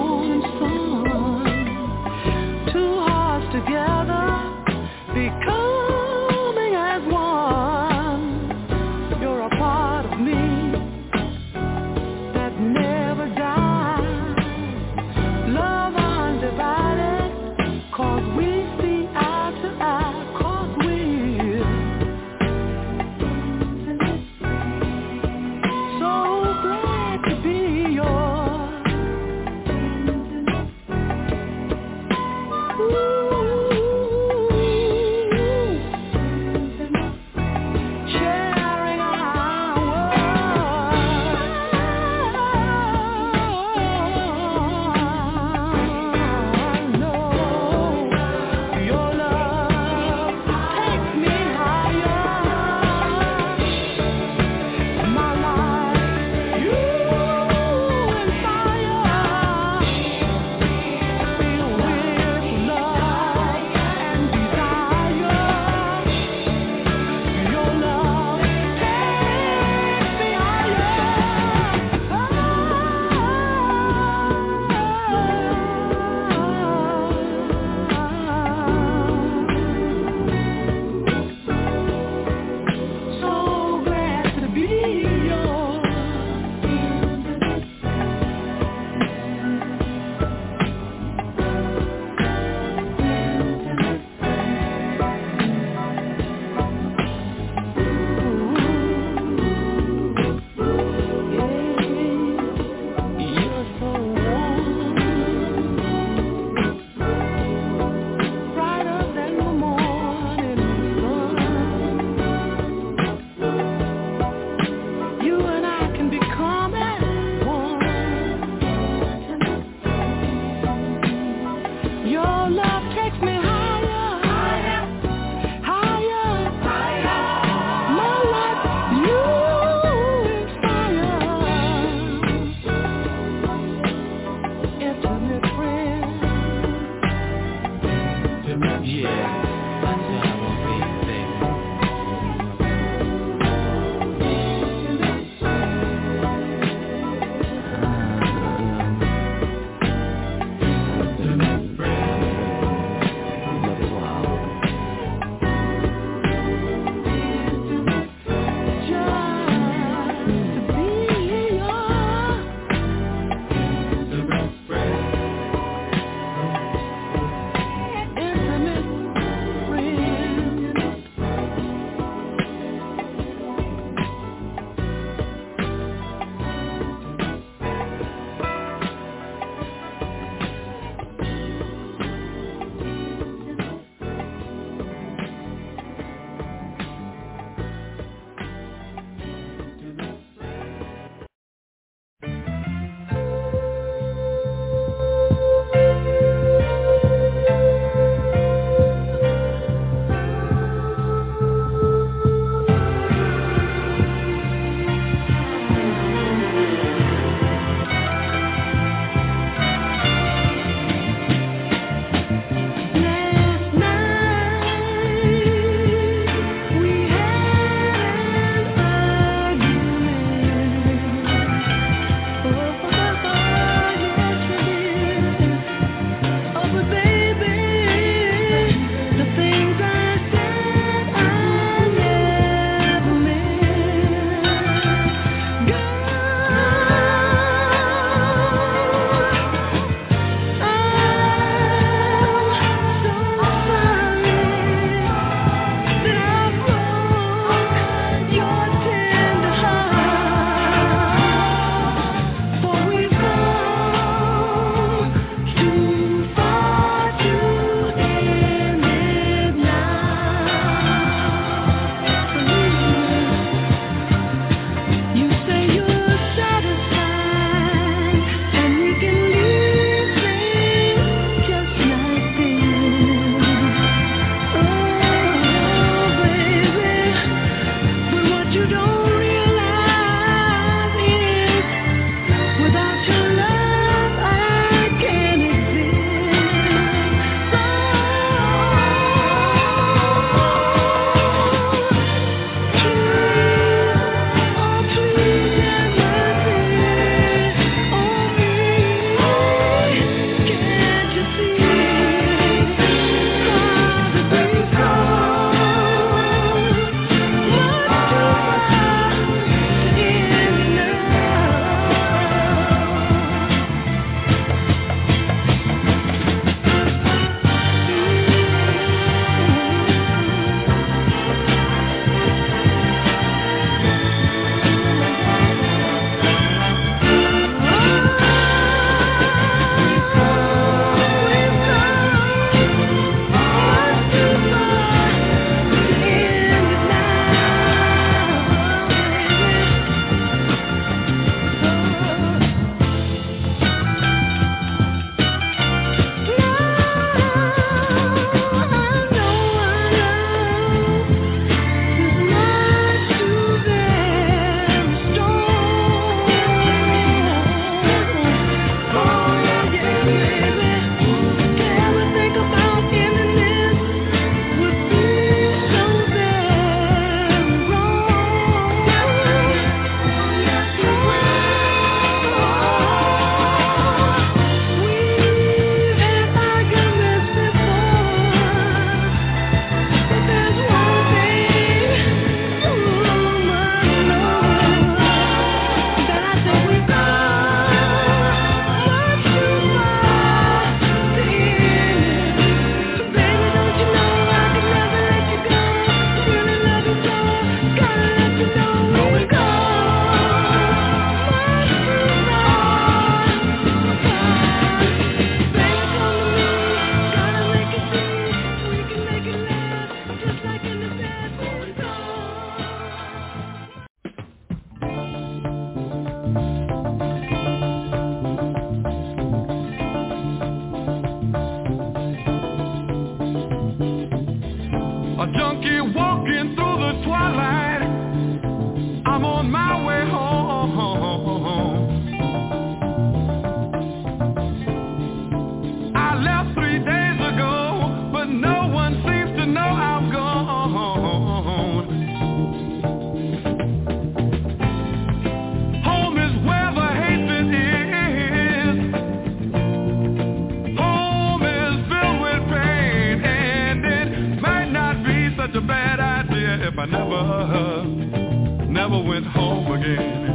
I never went home again.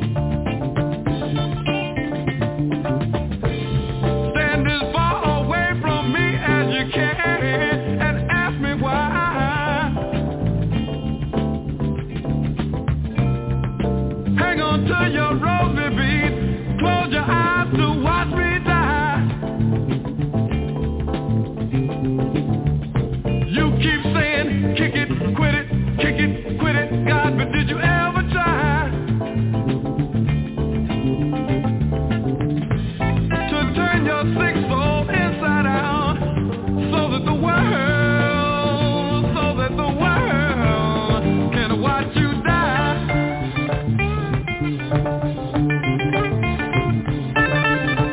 Stand as far away from me as you can and ask me why. Hang on to your rosy beat, close your eyes to watch me die. You keep saying, kick it, quit it, God, but did you ever try to turn your sick soul inside out so that the world can watch you die?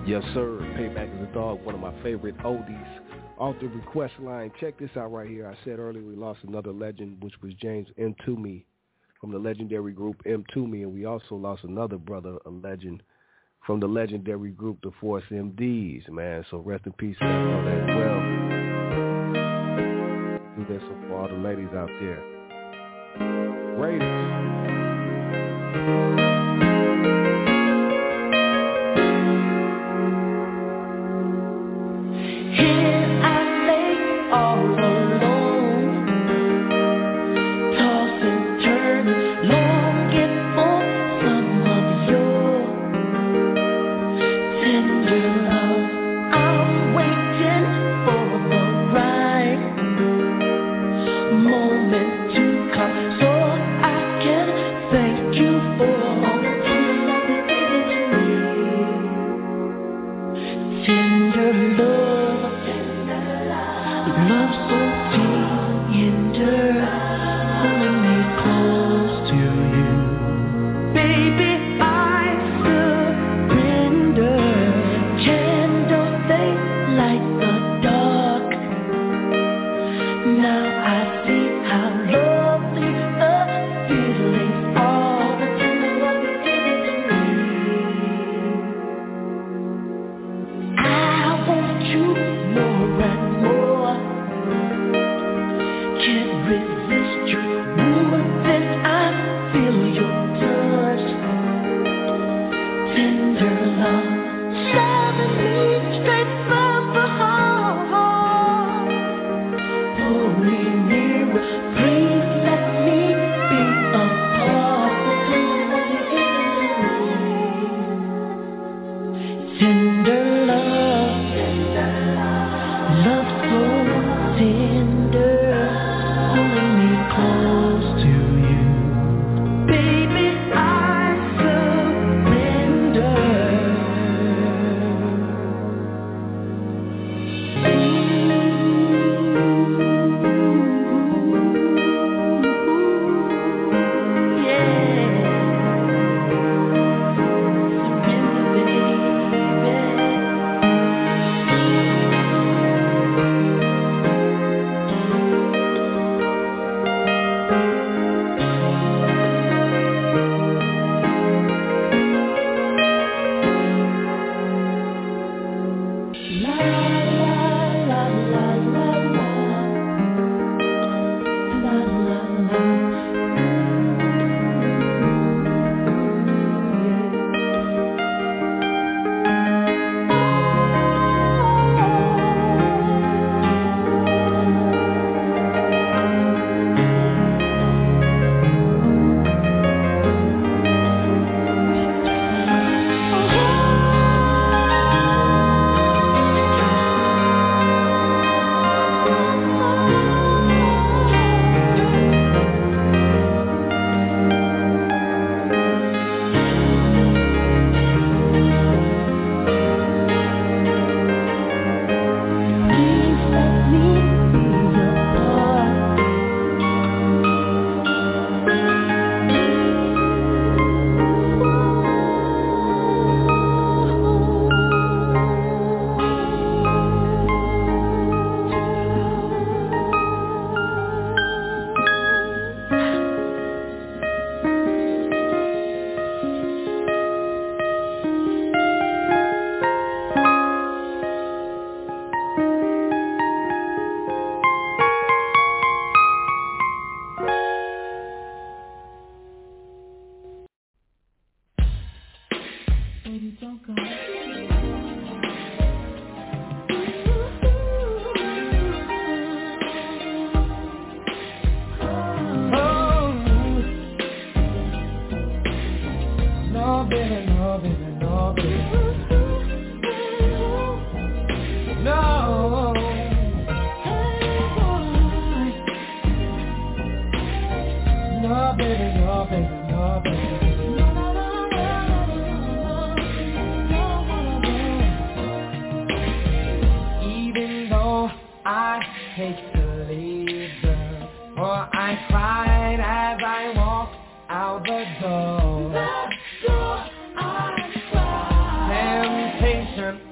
Yes, sir. Payback is a Dog, one of my favorite oldies off the request line. Check this out right here. I said earlier we lost another legend, which was James M. Toomey from the legendary group M. Toomey, and we also lost another brother, a legend, from the legendary group, the Force MDs, man. So rest in peace to that as well. Do this for all the ladies out there. Raiders. Temptation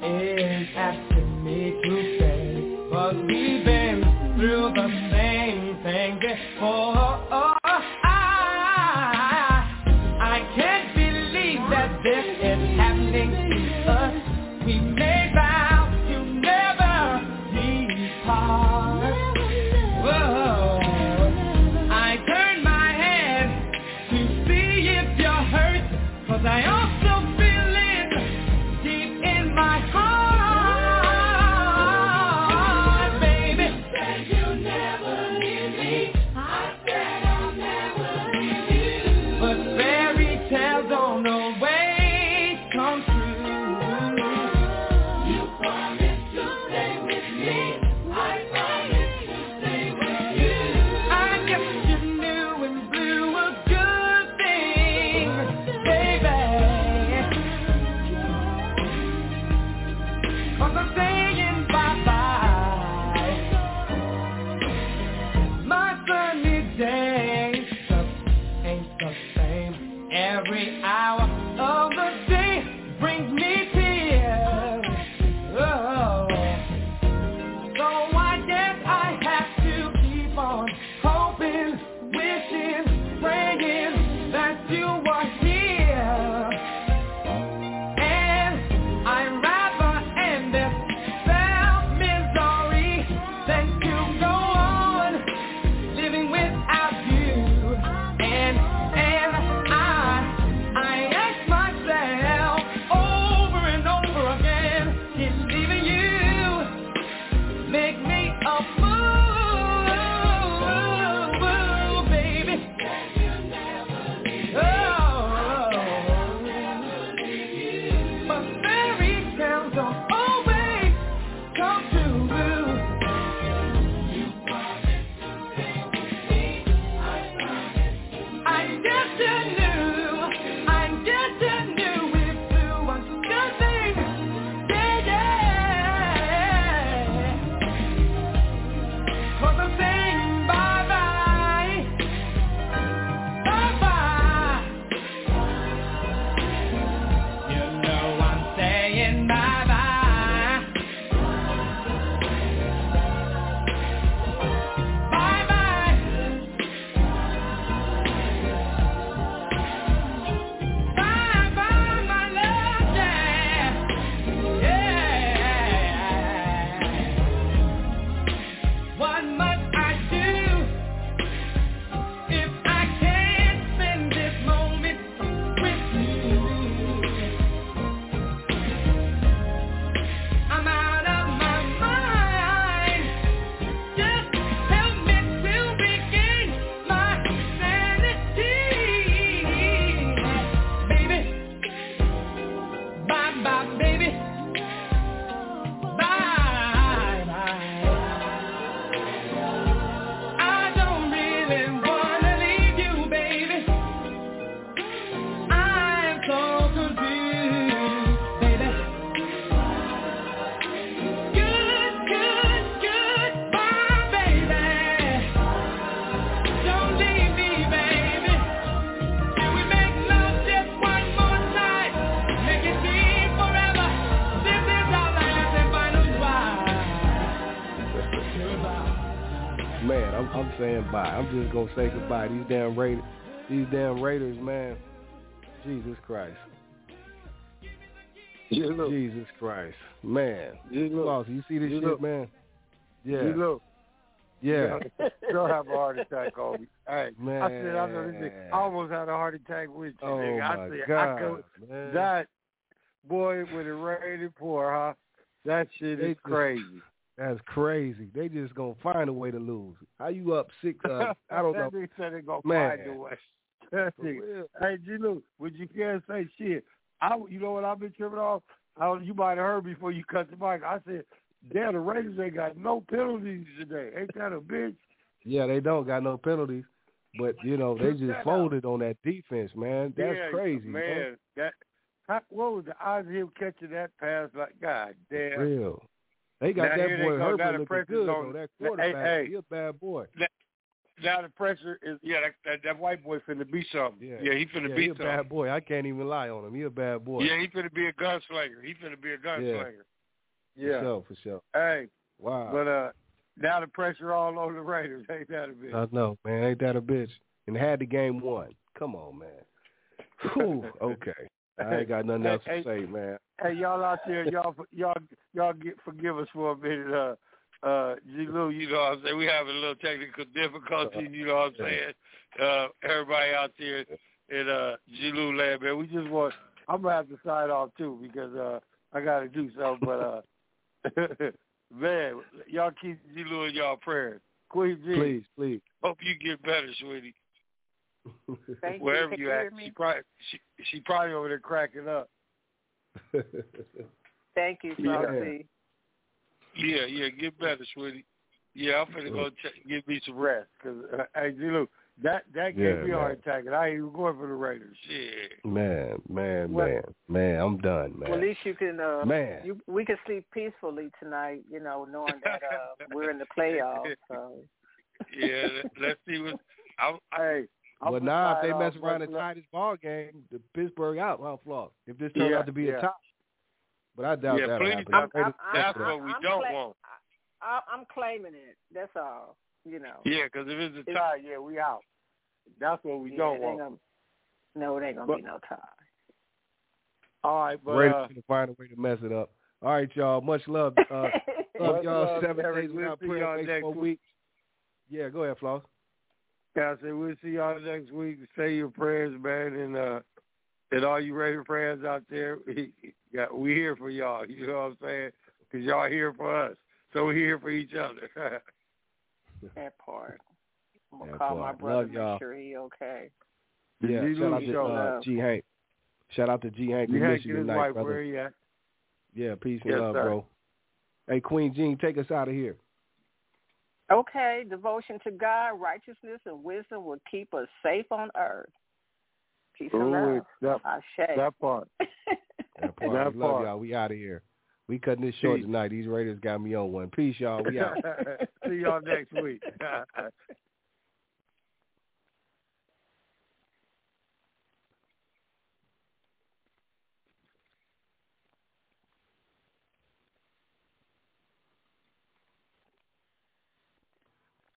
It's happening to us. We made vows to never depart. Whoa. I turn my head to see if you're hurt, 'cause I also feel it deep in my heart, baby. Said you'll never leave me. I said I'll never leave you. But fairy tales don't always come true. You promised to stay with me. I promised to stay with you. I guess you knew and blew a good thing, baby. 'Cause I'm saying bye-bye. My sunny days just ain't the same. Every hour of the day brings me tears. Oh. So I guess I have to keep on hoping, wishing, praying that you are here. And I'd rather end this self-misery than to go on living without you. And I ask myself over and over again, did leaving you make me a fool, baby? Oh, but fairy tales don't always come true. I guess you knew it through one good thing. Yeah. 'Cause I'm saying bye-bye. Bye-bye. You know I'm saying bye-bye. Bye-bye. Bye-bye, my love, yeah. What must I do if I can't spend this moment with you? I'm out of my mind. Just help me to regain my sanity, baby. Bye-bye, baby. Bye-bye. I don't really wanna leave you, baby. I'm so confused, baby. Goodbye, baby. Don't leave me, baby. Can we make love just one more night? Make it deep forever. This is our last and final goodbye. Man, I'm saying bye. I'm just gonna say goodbye. These damn Raiders, man. Jesus Christ. Jesus Christ, man. Boss, you see this shit, man? Yeah. Yeah. Don't have a heart attack on me. Hey, Man. I said, I know this nigga. I almost had a heart attack with you, Oh, nigga. I my said, God, man. that boy with it rated pour, huh? That shit is crazy. That's crazy. They just gonna find a way to lose. How you up 6? I don't know. That nigga said they gonna Man. find a way. That nigga. Hey, G-Lou, would you can't say shit? You know what I've been tripping off? You might have heard before you cut the mic. I said, damn, the Raiders ain't got no penalties today. Ain't that a bitch? Yeah, they don't got no penalties. But, you know, they just folded on that defense, man. That's crazy, man. What was the odds of him catching that pass? Like, God damn. Real. They got now, that boy Herbert looking good, on, though. That quarterback, he a bad boy. Now the pressure is, that white boy finna be something. Yeah, he finna be something. He a bad boy. I can't even lie on him. He a bad boy. Yeah, he finna be a gunslinger. Yeah. For sure. Hey. Wow. But now the pressure all on the Raiders. Ain't that a bitch? I know, man. Ain't that a bitch? And had the game won. Come on, man. Whew. Okay. I ain't got nothing else to say, man. Hey, y'all out there, y'all forgive us for a minute. G. Lou, you know what I'm saying? We having a little technical difficulties, you know what I'm saying? Everybody out there in G. Lou land, man, I'm going to have to sign off, too, because I got to do something. But, man, y'all keep G. Lou in y'all prayers. Queen G. Please. Hope you get better, sweetie. Thank Wherever you. you at, she probably over there cracking up. Thank you, Frosty. Yeah, get better, sweetie. Yeah, I'm finna go give me some rest. Because, hey, G. Lou, that gave me a heart attack, and I ain't even going for the Raiders. Shit. Man, I'm done, man. Well, at least you can, we can sleep peacefully tonight, you know, knowing that we're in the playoffs. So. Yeah, let's see what. Well, now if they mess around and tie this ball game, the Pittsburgh out, Floss. If this turns out to be a tie. But I doubt that'll happen. That's what we don't want. I'm claiming it. That's all, you know. Yeah, because if it's a tie, we out. That's what we don't want. No, it ain't going to be no tie. All right, but Raiders going to find a way to mess it up. All right, y'all. Much love. Love y'all. 7 days without prayer, next 4 weeks. Yeah, go ahead, Floss. Yeah, I said we'll see y'all next week. Say your prayers, man, and all you Raider fans out there, we here for y'all. You know what I'm saying? Because y'all here for us. So we're here for each other. That part. I'm going to call my brother and make sure he's okay. Yeah, shout out to G. Hank. Shout out to G. Hank. We miss you tonight, brother. Where he at? Yeah, peace and love, bro. Hey, Queen Jean, take us out of here. Okay, devotion to God, righteousness, and wisdom will keep us safe on earth. Peace and love. That part. Love y'all. We out of here. We cutting this short tonight. These Raiders got me on one. Peace, y'all. We out. See y'all next week.